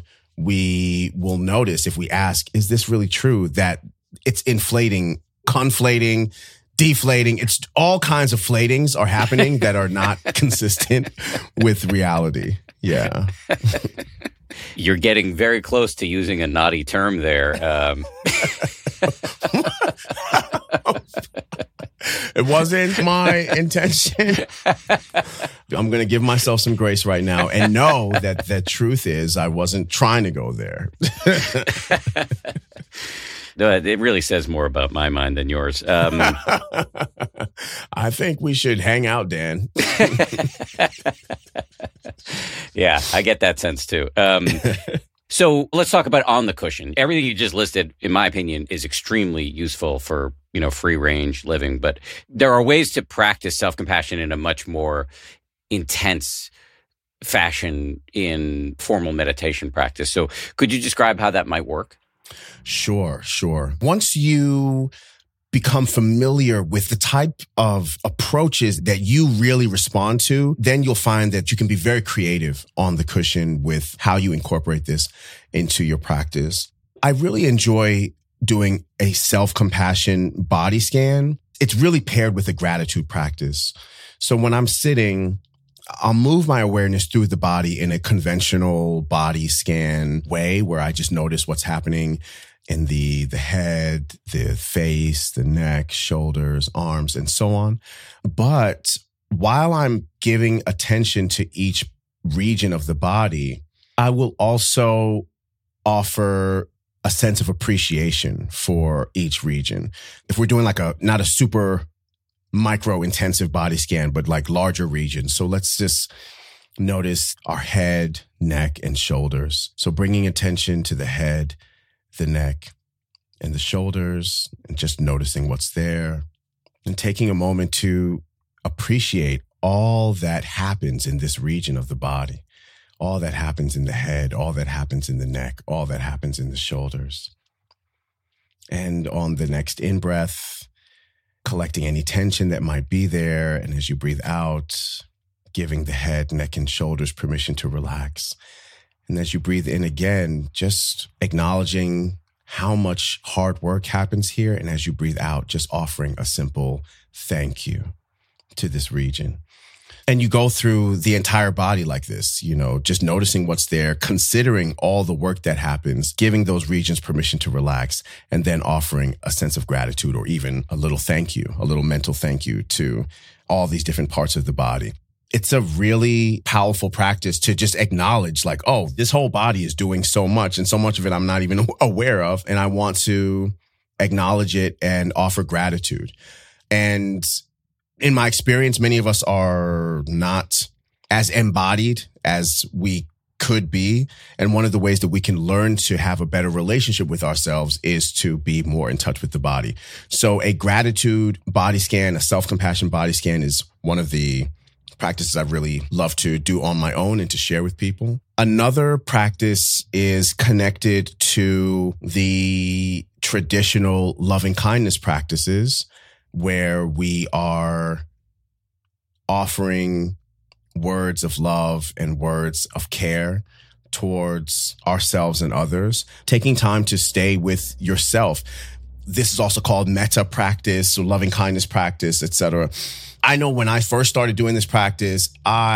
we will notice if we ask, is this really true? That it's inflating, conflating, deflating. It's all kinds of flatings are happening that are not consistent with reality. Yeah. You're getting very close to using a naughty term there. Um. It wasn't my intention. I'm going to give myself some grace right now and know that the truth is I wasn't trying to go there. No, it really says more about my mind than yours. Um, I think we should hang out, Dan. Yeah, I get that sense too. Um, so let's talk about on the cushion. Everything you just listed, in my opinion, is extremely useful for, you know, free range living. But there are ways to practice self-compassion in a much more intense fashion in formal meditation practice. So could you describe how that might work? Sure, sure. Once you become familiar with the type of approaches that you really respond to, then you'll find that you can be very creative on the cushion with how you incorporate this into your practice. I really enjoy doing a self-compassion body scan. It's really paired with a gratitude practice. So when I'm sitting, I'll move my awareness through the body in a conventional body scan way where I just notice what's happening in the, the head, the face, the neck, shoulders, arms, and so on. But while I'm giving attention to each region of the body, I will also offer a sense of appreciation for each region. If we're doing like a, not a super micro intensive body scan, but like larger regions. So let's just notice our head, neck, and shoulders. So bringing attention to the head, the neck, and the shoulders, and just noticing what's there, and taking a moment to appreciate all that happens in this region of the body, all that happens in the head, all that happens in the neck, all that happens in the shoulders. And on the next in-breath, collecting any tension that might be there. And as you breathe out, giving the head, neck, and shoulders permission to relax. And as you breathe in again, just acknowledging how much hard work happens here. And as you breathe out, just offering a simple thank you to this region. And you go through the entire body like this, you know, just noticing what's there, considering all the work that happens, giving those regions permission to relax, and then offering a sense of gratitude or even a little thank you, a little mental thank you to all these different parts of the body. It's a really powerful practice to just acknowledge like, oh, this whole body is doing so much and so much of it I'm not even aware of. And I want to acknowledge it and offer gratitude. And in my experience, many of us are not as embodied as we could be. And one of the ways that we can learn to have a better relationship with ourselves is to be more in touch with the body. So a gratitude body scan, a self-compassion body scan is one of the practices I really love to do on my own and to share with people. Another practice is connected to the traditional loving kindness practices, where we are offering words of love and words of care towards ourselves and others, taking time to stay with yourself. This is also called metta practice or loving kindness practice, et cetera. I know when I first started doing this practice,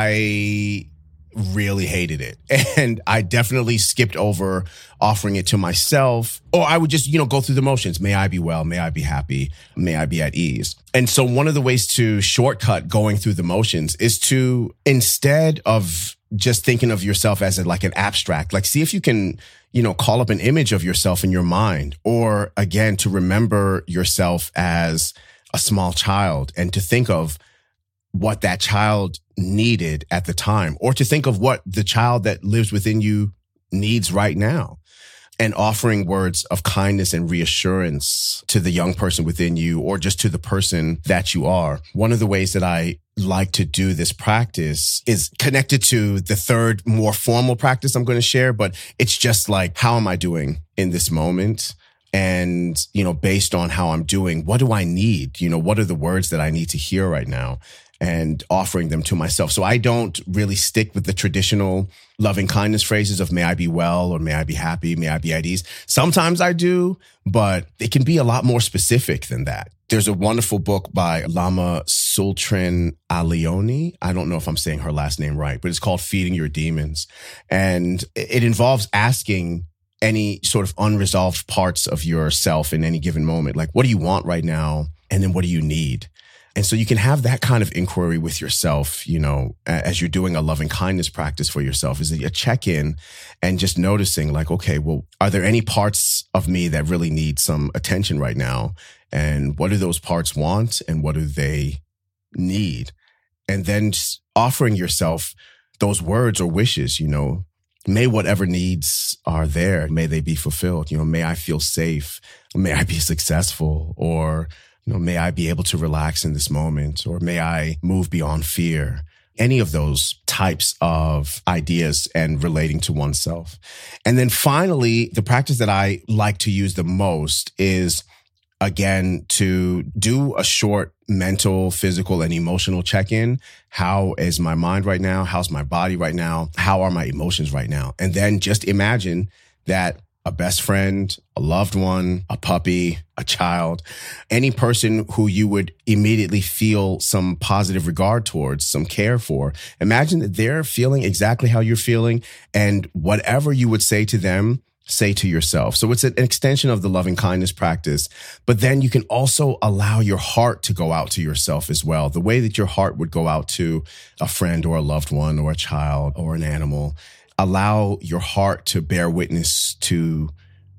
I really hated it. And I definitely skipped over offering it to myself, or I would just, you know, go through the motions. May I be well. May I be happy. May I be at ease. And so one of the ways to shortcut going through the motions is to, instead of just thinking of yourself as a, like an abstract, like see if you can, you know, call up an image of yourself in your mind, or again, to remember yourself as a small child and to think of what that child needed at the time, or to think of what the child that lives within you needs right now, and offering words of kindness and reassurance to the young person within you, or just to the person that you are. One of the ways that I like to do this practice is connected to the third, more formal practice I'm going to share, but it's just like, how am I doing in this moment? And, you know, based on how I'm doing, what do I need? You know, what are the words that I need to hear right now? And offering them to myself. So I don't really stick with the traditional loving kindness phrases of may I be well, or may I be happy, may I be at ease. Sometimes I do, but it can be a lot more specific than that. There's a wonderful book by Lama Sultran Alioni. I don't know if I'm saying her last name right, but it's called Feeding Your Demons. And it involves asking any sort of unresolved parts of yourself in any given moment. Like, what do you want right now? And then what do you need? And so you can have that kind of inquiry with yourself, you know, as you're doing a loving kindness practice for yourself, is a check-in and just noticing like, okay, well, are there any parts of me that really need some attention right now? And what do those parts want? And what do they need? And then just offering yourself those words or wishes, you know, may whatever needs are there, may they be fulfilled. You know, may I feel safe? May I be successful? Or, you know, may I be able to relax in this moment, or may I move beyond fear? Any of those types of ideas and relating to oneself. And then finally, the practice that I like to use the most is, again, to do a short mental, physical, and emotional check-in. How is my mind right now? How's my body right now? How are my emotions right now? And then just imagine that a best friend, a loved one, a puppy, a child, any person who you would immediately feel some positive regard towards, some care for. Imagine that they're feeling exactly how you're feeling, and whatever you would say to them, say to yourself. So it's an extension of the loving kindness practice, but then you can also allow your heart to go out to yourself as well. The way that your heart would go out to a friend or a loved one or a child or an animal. Allow your heart to bear witness to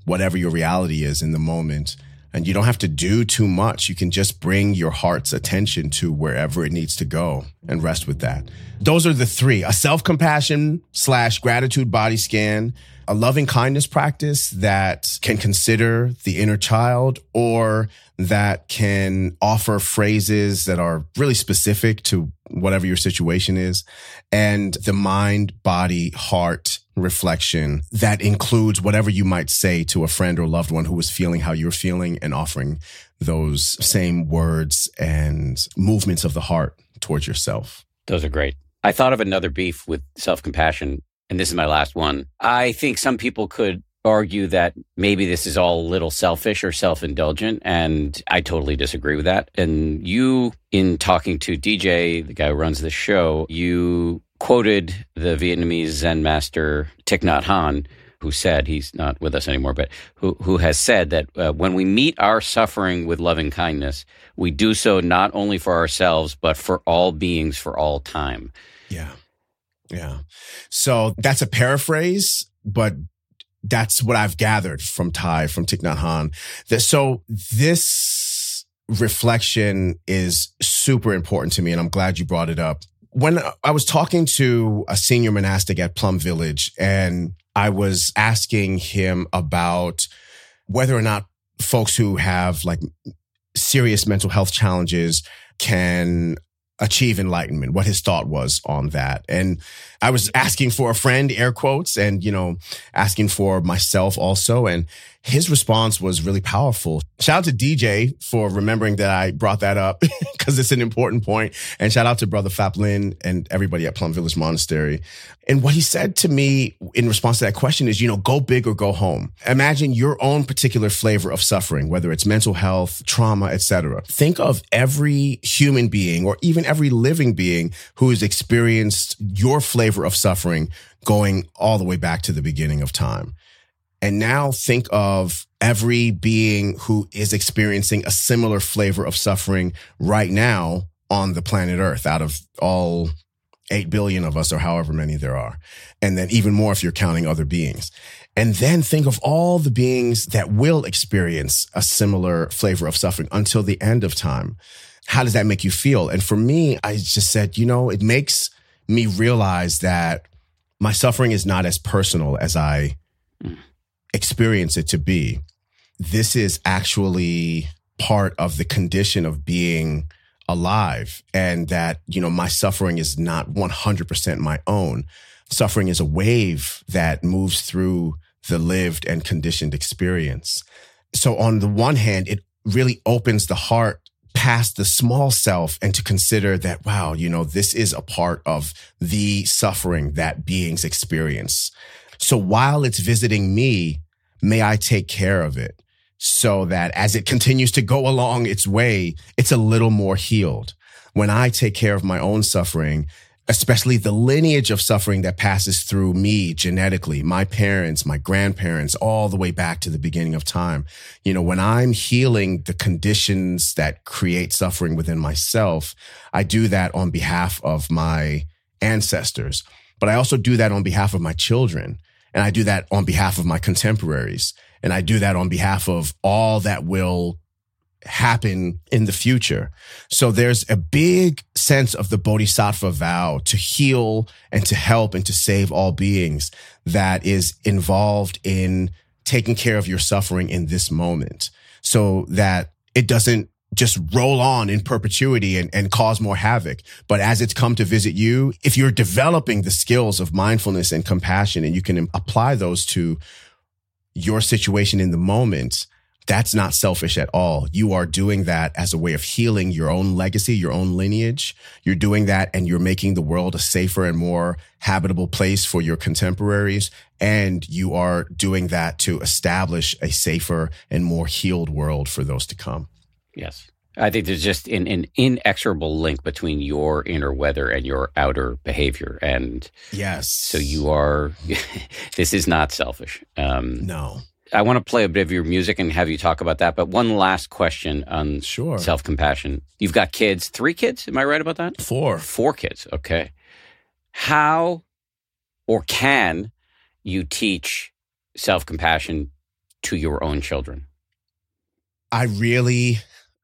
whatever your reality is in the moment. And you don't have to do too much. You can just bring your heart's attention to wherever it needs to go and rest with that. Those are the three: a self-compassion slash gratitude body scan, a loving kindness practice that can consider the inner child, or that can offer phrases that are really specific to whatever your situation is, and the mind, body, heart reflection that includes whatever you might say to a friend or loved one who is feeling how you're feeling, and offering those same words and movements of the heart towards yourself. Those are great. I thought of another beef with self-compassion, and this is my last one. I think some people could argue that maybe this is all a little selfish or self-indulgent, and I totally disagree with that. And you, in talking to D J, the guy who runs the show, you quoted the Vietnamese Zen master Thich Nhat Hanh, who said, he's not with us anymore, but who, who has said that uh, when we meet our suffering with loving kindness, we do so not only for ourselves, but for all beings for all time. Yeah. Yeah. So that's a paraphrase, but that's what I've gathered from Thai, from Thich Nhat Hanh. That, so this reflection is super important to me, and I'm glad you brought it up. When I was talking to a senior monastic at Plum Village, and I was asking him about whether or not folks who have like serious mental health challenges can achieve enlightenment, what his thought was on that. And I was asking for a friend, air quotes, and, you know, asking for myself also. And his response was really powerful. Shout out to D J for remembering that I brought that up because it's an important point. And shout out to Brother Phap Lin and everybody at Plum Village Monastery. And what he said to me in response to that question is, you know, go big or go home. Imagine your own particular flavor of suffering, whether it's mental health, trauma, et cetera. Think of every human being or even every living being who has experienced your flavor of suffering going all the way back to the beginning of time. And now think of every being who is experiencing a similar flavor of suffering right now on the planet Earth, out of all eight billion of us or however many there are. And then even more if you're counting other beings. And then think of all the beings that will experience a similar flavor of suffering until the end of time. How does that make you feel? And for me, I just said, you know, it makes me realize that my suffering is not as personal as I mm. experience it to be. This is actually part of the condition of being alive, and that, you know, my suffering is not one hundred percent my own. Suffering is a wave that moves through the lived and conditioned experience. So on the one hand, it really opens the heart past the small self and to consider that, wow, you know, this is a part of the suffering that beings experience. So while it's visiting me, may I take care of it so that as it continues to go along its way, it's a little more healed. When I take care of my own suffering, especially the lineage of suffering that passes through me genetically, my parents, my grandparents, all the way back to the beginning of time. You know, when I'm healing the conditions that create suffering within myself, I do that on behalf of my ancestors, but I also do that on behalf of my children. And I do that on behalf of my contemporaries. And I do that on behalf of all that will happen in the future. So there's a big sense of the Bodhisattva vow to heal and to help and to save all beings that is involved in taking care of your suffering in this moment, so that it doesn't just roll on in perpetuity and, and cause more havoc. But as it's come to visit you, if you're developing the skills of mindfulness and compassion, and you can apply those to your situation in the moment, that's not selfish at all. You are doing that as a way of healing your own legacy, your own lineage. You're doing that and you're making the world a safer and more habitable place for your contemporaries. And you are doing that to establish a safer and more healed world for those to come. Yes. I think there's just an, an inexorable link between your inner weather and your outer behavior. And yes, so you are, this is not selfish. Um, no. I want to play a bit of your music and have you talk about that. But one last question on sure. self-compassion. You've got kids, three kids. Am I right about that? Four. Four kids. Okay. How or can you teach self-compassion to your own children? I really,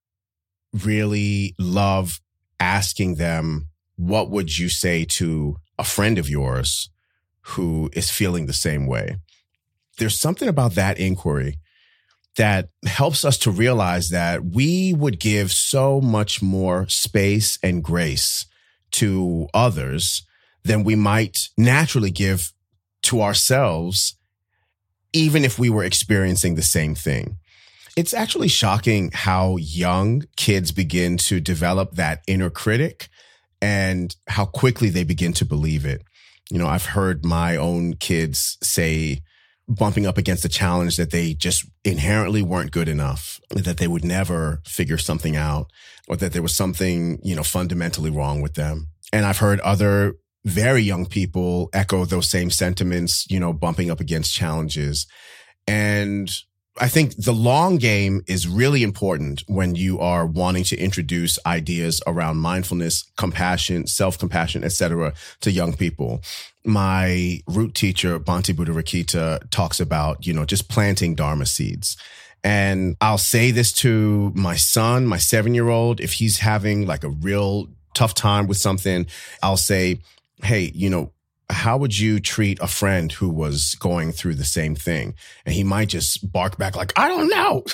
really love asking them, what would you say to a friend of yours who is feeling the same way? There's something about that inquiry that helps us to realize that we would give so much more space and grace to others than we might naturally give to ourselves, even if we were experiencing the same thing. It's actually shocking how young kids begin to develop that inner critic and how quickly they begin to believe it. You know, I've heard my own kids say, bumping up against a challenge, that they just inherently weren't good enough, that they would never figure something out, or that there was something, you know, fundamentally wrong with them. And I've heard other very young people echo those same sentiments, you know, bumping up against challenges. And I think the long game is really important when you are wanting to introduce ideas around mindfulness, compassion, self-compassion, et cetera, to young people. My root teacher, Bhante Buddharakkhita, talks about, you know, just planting Dharma seeds. And I'll say this to my son, my seven-year-old, if he's having like a real tough time with something, I'll say, hey, you know, how would you treat a friend who was going through the same thing? And he might just bark back like, I don't know.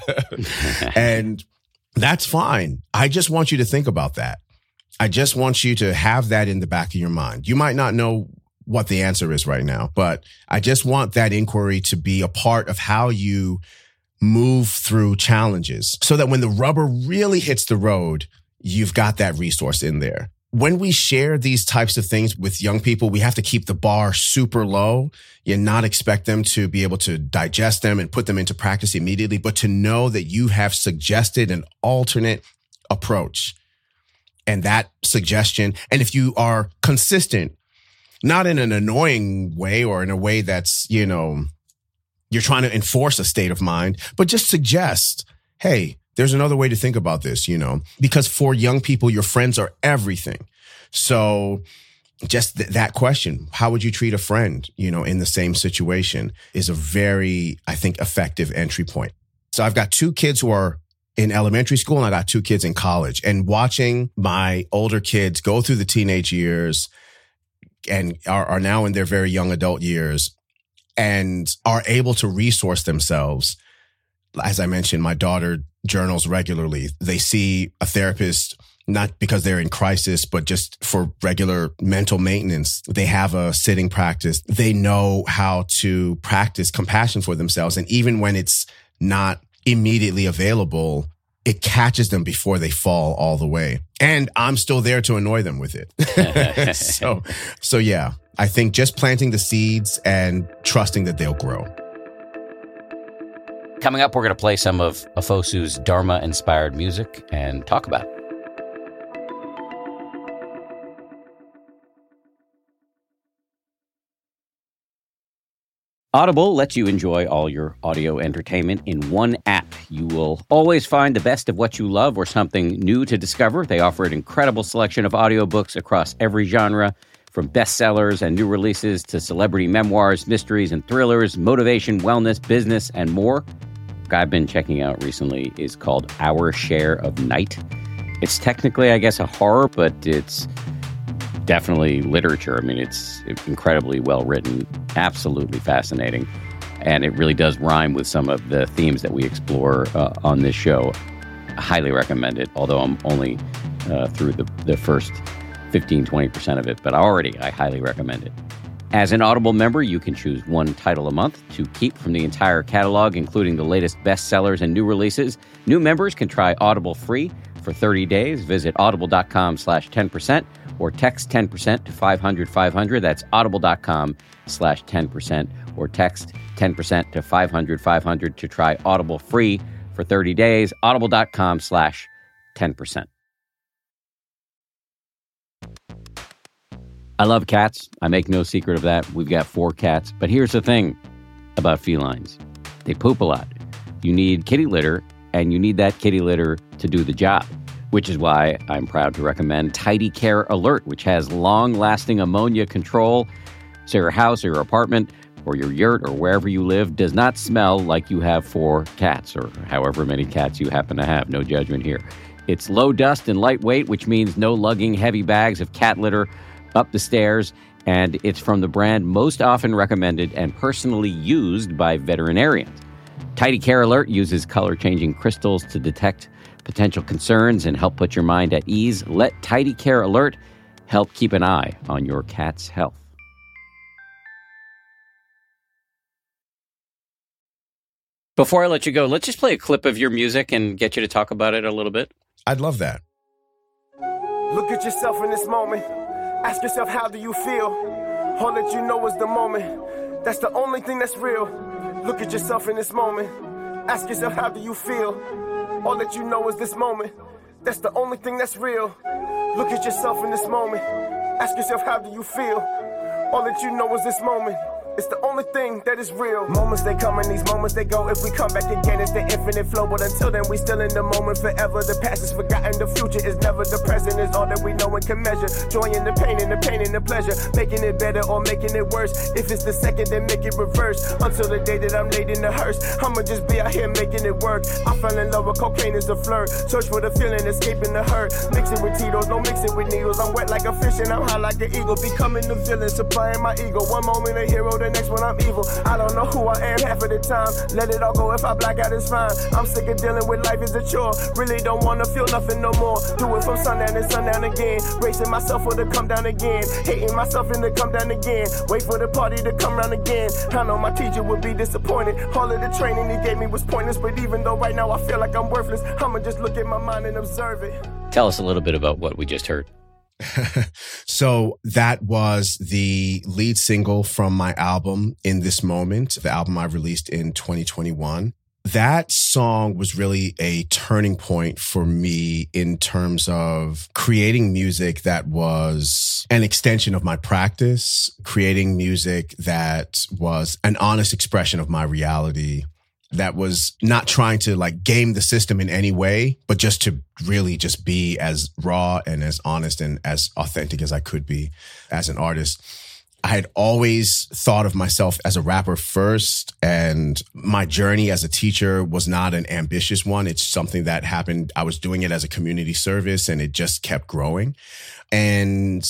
And that's fine. I just want you to think about that. I just want you to have that in the back of your mind. You might not know what the answer is right now, but I just want that inquiry to be a part of how you move through challenges so that when the rubber really hits the road, you've got that resource in there. When we share these types of things with young people, we have to keep the bar super low and not expect them to be able to digest them and put them into practice immediately, but to know that you have suggested an alternate approach. And that suggestion, and if you are consistent, not in an annoying way or in a way that's, you know, you're trying to enforce a state of mind, but just suggest, hey, there's another way to think about this, you know, because for young people, your friends are everything. So just th- that question, how would you treat a friend, you know, in the same situation, is a very, I think, effective entry point. So I've got two kids who are in elementary school and I got two kids in college, and watching my older kids go through the teenage years and are, are now in their very young adult years and are able to resource themselves. As I mentioned, my daughter journals regularly. They see a therapist, not because they're in crisis, but just for regular mental maintenance. They have a sitting practice. They know how to practice compassion for themselves. And even when it's not immediately available, it catches them before they fall all the way. And I'm still there to annoy them with it. so, so yeah, I think just planting the seeds and trusting that they'll grow. Coming up, we're going to play some of Ofosu's Dharma-inspired music and talk about it. Audible lets you enjoy all your audio entertainment in one app. You will always find the best of what you love or something new to discover. They offer an incredible selection of audiobooks across every genre, from bestsellers and new releases to celebrity memoirs, mysteries and thrillers, motivation, wellness, business, and more. I've been checking out recently is called Our Share of Night. It's technically, I guess, a horror, but it's definitely literature. I mean, it's incredibly well written, absolutely fascinating, and it really does rhyme with some of the themes that we explore uh, on this show. I highly recommend it, although I'm only uh, through the, the first fifteen, twenty percent of it, but already I highly recommend it. As an Audible member, you can choose one title a month to keep from the entire catalog, including the latest bestsellers and new releases. New members can try Audible free for thirty days. Visit audible.com slash 10% or text ten percent to five hundred five hundred. That's audible.com slash 10% or text ten percent to five hundred five hundred to try Audible free for thirty days. Audible.com slash 10%. I love cats. I make no secret of that. We've got four cats. But here's the thing about felines. They poop a lot. You need kitty litter, and you need that kitty litter to do the job, which is why I'm proud to recommend Tidy Care Alert, which has long-lasting ammonia control. So your house or your apartment or your yurt or wherever you live does not smell like you have four cats or however many cats you happen to have. No judgment here. It's low dust and lightweight, which means no lugging heavy bags of cat litter up the stairs. And it's from the brand most often recommended and personally used by veterinarians. Tidy Care Alert uses color-changing crystals to detect potential concerns and help put your mind at ease. Let Tidy Care Alert help keep an eye on your cat's health. Before I let you go, let's just play a clip of your music and get you to talk about it a little bit. I'd love that. Look at yourself in this moment. Ask yourself, how do you feel? All that you know is the moment. That's the only thing that's real. Look at yourself in this moment. Ask yourself, how do you feel? All that you know is this moment. That's the only thing that's real. Look at yourself in this moment. Ask yourself, how do you feel? All that you know is this moment. It's the only thing that is real. Moments they come and these moments they go. If we come back again, it's the infinite flow. But until then, we still in the moment forever. The past is forgotten, the future is never. The present is all that we know and can measure. Joy in the pain and the pain and the pleasure. Making it better or making it worse. If it's the second, then make it reverse. Until the day that I'm laid in the hearse, I'ma just be out here making it work. I fell in love with cocaine as a flirt. Search for the feeling, escaping the hurt. Mix it with Tito's, no mix it with needles. I'm wet like a fish and I'm high like an eagle. Becoming the villain, supplying my ego. One moment a hero, the next one I'm evil. I don't know who I am half of the time. Let it all go, if I black out it's fine. I'm sick of dealing with life as a chore. Really don't wanna feel nothing no more. Do it from sundown to sundown again. Racing myself for to come down again. Hating myself and to come down again. Wait for the party to come round again. I know my teacher would be disappointed. All of the training he gave me was pointless. But even though right now I feel like I'm worthless, I'ma just look at my mind and observe it. Tell us a little bit about what we just heard. So that was the lead single from my album, In This Moment, the album I released in twenty twenty-one. That song was really a turning point for me in terms of creating music that was an extension of my practice, creating music that was an honest expression of my reality, that was not trying to like game the system in any way, but just to really just be as raw and as honest and as authentic as I could be as an artist. I had always thought of myself as a rapper first, and my journey as a teacher was not an ambitious one. It's something that happened. I was doing it as a community service and it just kept growing. And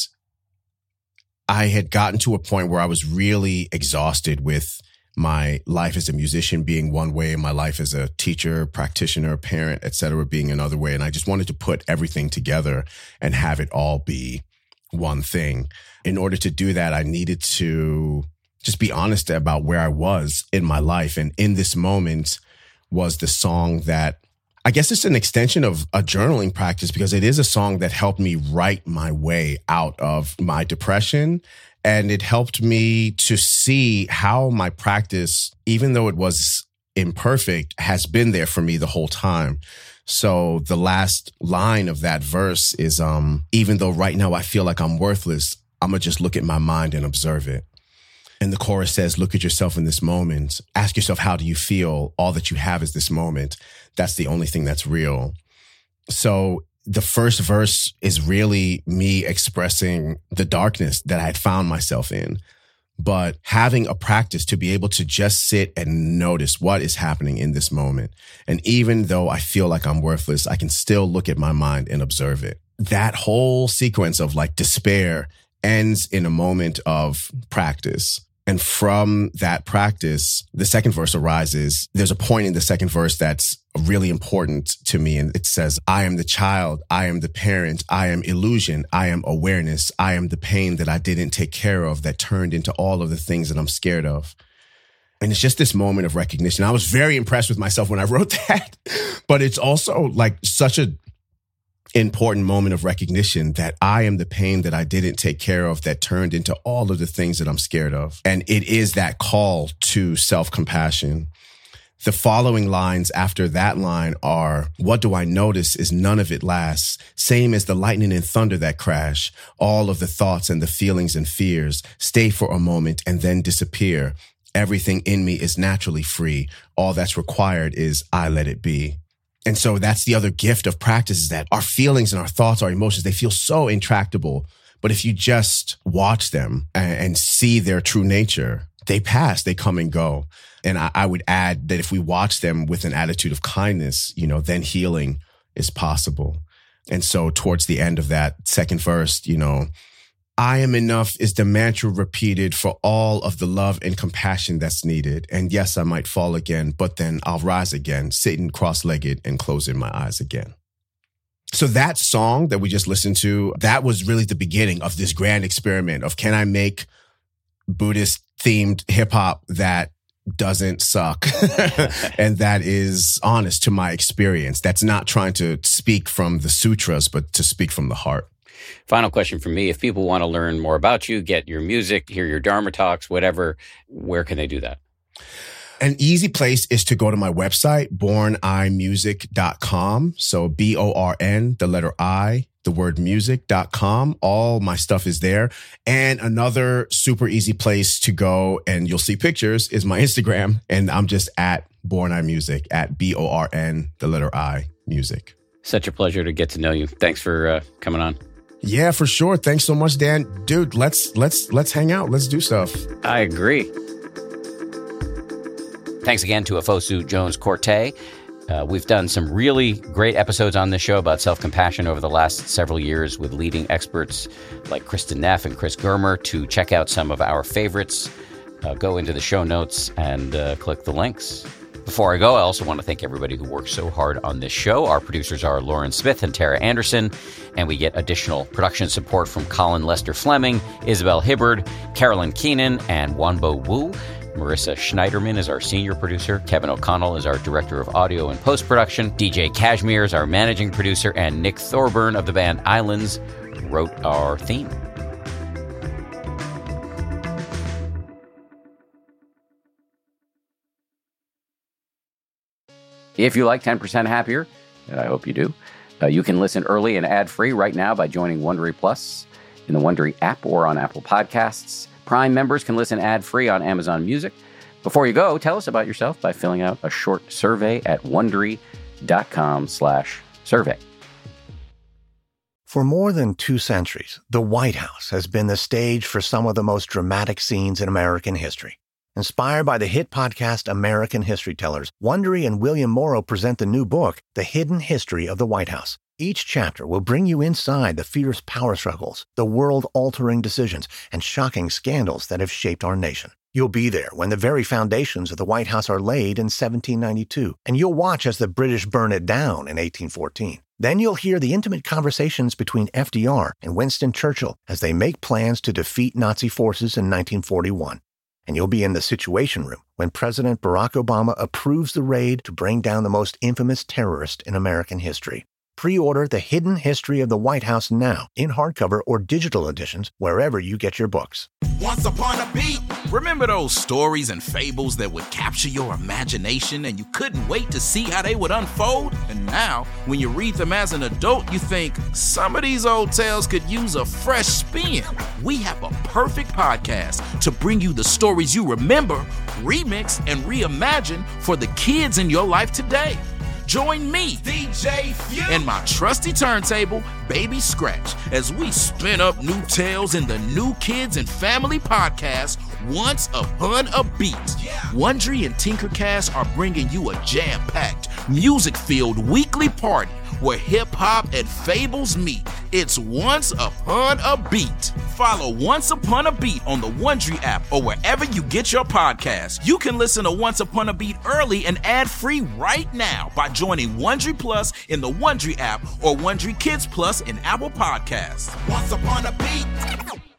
I had gotten to a point where I was really exhausted with my life as a musician being one way, my life as a teacher, practitioner, parent, et cetera, being another way. And I just wanted to put everything together and have it all be one thing. In order to do that, I needed to just be honest about where I was in my life. And In This Moment was the song that, I guess it's an extension of a journaling practice, because it is a song that helped me write my way out of my depression. And it helped me to see how my practice, even though it was imperfect, has been there for me the whole time. So the last line of that verse is, um, even though right now I feel like I'm worthless, I'm going to just look at my mind and observe it. And the chorus says, look at yourself in this moment. Ask yourself, how do you feel? All that you have is this moment. That's the only thing that's real. So the first verse is really me expressing the darkness that I had found myself in, but having a practice to be able to just sit and notice what is happening in this moment. And even though I feel like I'm worthless, I can still look at my mind and observe it. That whole sequence of like despair ends in a moment of practice. And from that practice, the second verse arises. There's a point in the second verse that's really important to me. And it says, I am the child. I am the parent. I am illusion. I am awareness. I am the pain that I didn't take care of that turned into all of the things that I'm scared of. And it's just this moment of recognition. I was very impressed with myself when I wrote that, but it's also like such a important moment of recognition that I am the pain that I didn't take care of that turned into all of the things that I'm scared of. And it is that call to self-compassion. The following lines after that line are, what do I notice is none of it lasts. Same as the lightning and thunder that crash. All of the thoughts and the feelings and fears stay for a moment and then disappear. Everything in me is naturally free. All that's required is I let it be. And so that's the other gift of practice, is that our feelings and our thoughts, our emotions, they feel so intractable. But if you just watch them and see their true nature, they pass, they come and go. And I, I would add that if we watch them with an attitude of kindness, you know, then healing is possible. And so towards the end of that second verse, you know, I am enough is the mantra repeated for all of the love and compassion that's needed. And yes, I might fall again, but then I'll rise again, sitting cross-legged and closing my eyes again. So that song that we just listened to, that was really the beginning of this grand experiment of, can I make Buddhist themed hip hop that doesn't suck and that is honest to my experience, that's not trying to speak from the sutras, but to speak from the heart. Final question from me. If people want to learn more about you, get your music, hear your Dharma talks, whatever, where can they do that? An easy place is to go to my website, born i music dot com. So B O R N, the letter I, the word music dot com. All my stuff is there. And another super easy place to go, and you'll see pictures, is my Instagram. And I'm just at born i music, at B O R N, the letter I, music. Such a pleasure to get to know you. Thanks for uh, coming on. Yeah, for sure. Thanks so much, Dan. Dude, let's let's let's hang out. Let's do stuff. I agree. Thanks again to Afosu Jones-Cortez. Uh, we've done some really great episodes on this show about self-compassion over the last several years with leading experts like Kristen Neff and Chris Germer. To check out some of our favorites, uh, go into the show notes and uh, click the links. Before I go, I also want to thank everybody who works so hard on this show. Our producers are Lauren Smith and Tara Anderson, and we get additional production support from Colin Lester Fleming, Isabel Hibbard, Carolyn Keenan, and Wanbo Wu. Marissa Schneiderman is our senior producer. Kevin O'Connell is our director of audio and post-production. D J Cashmere is our managing producer, and Nick Thorburn of the band Islands wrote our theme. If you like ten percent Happier, and I hope you do, uh, you can listen early and ad-free right now by joining Wondery Plus in the Wondery app or on Apple Podcasts. Prime members can listen ad-free on Amazon Music. Before you go, tell us about yourself by filling out a short survey at Wondery.com slash survey. For more than two centuries, the White House has been the stage for some of the most dramatic scenes in American history. Inspired by the hit podcast American History Tellers, Wondery and William Morrow present the new book, The Hidden History of the White House. Each chapter will bring you inside the fierce power struggles, the world-altering decisions, and shocking scandals that have shaped our nation. You'll be there when the very foundations of the White House are laid in seventeen ninety-two, and you'll watch as the British burn it down in eighteen fourteen. Then you'll hear the intimate conversations between F D R and Winston Churchill as they make plans to defeat Nazi forces in nineteen forty-one. And you'll be in the Situation Room when President Barack Obama approves the raid to bring down the most infamous terrorist in American history. Pre-order The Hidden History of the White House now in hardcover or digital editions wherever you get your books. Once upon a beat. Remember those stories and fables that would capture your imagination and you couldn't wait to see how they would unfold? And now, when you read them as an adult, you think, some of these old tales could use a fresh spin. We have a perfect podcast to bring you the stories you remember, remix, and reimagine for the kids in your life today. Join me, D J Few, and my trusty turntable, Baby Scratch, as we spin up new tales in the New Kids and Family podcast, Once Upon a Beat. Yeah. Wondery and Tinkercast are bringing you a jam-packed, music-filled weekly party where hip-hop and fables meet. It's Once Upon a Beat. Follow Once Upon a Beat on the Wondery app or wherever you get your podcasts. You can listen to Once Upon a Beat early and ad-free right now by joining Wondery Plus in the Wondery app or Wondery Kids Plus in Apple Podcasts. Once Upon a Beat.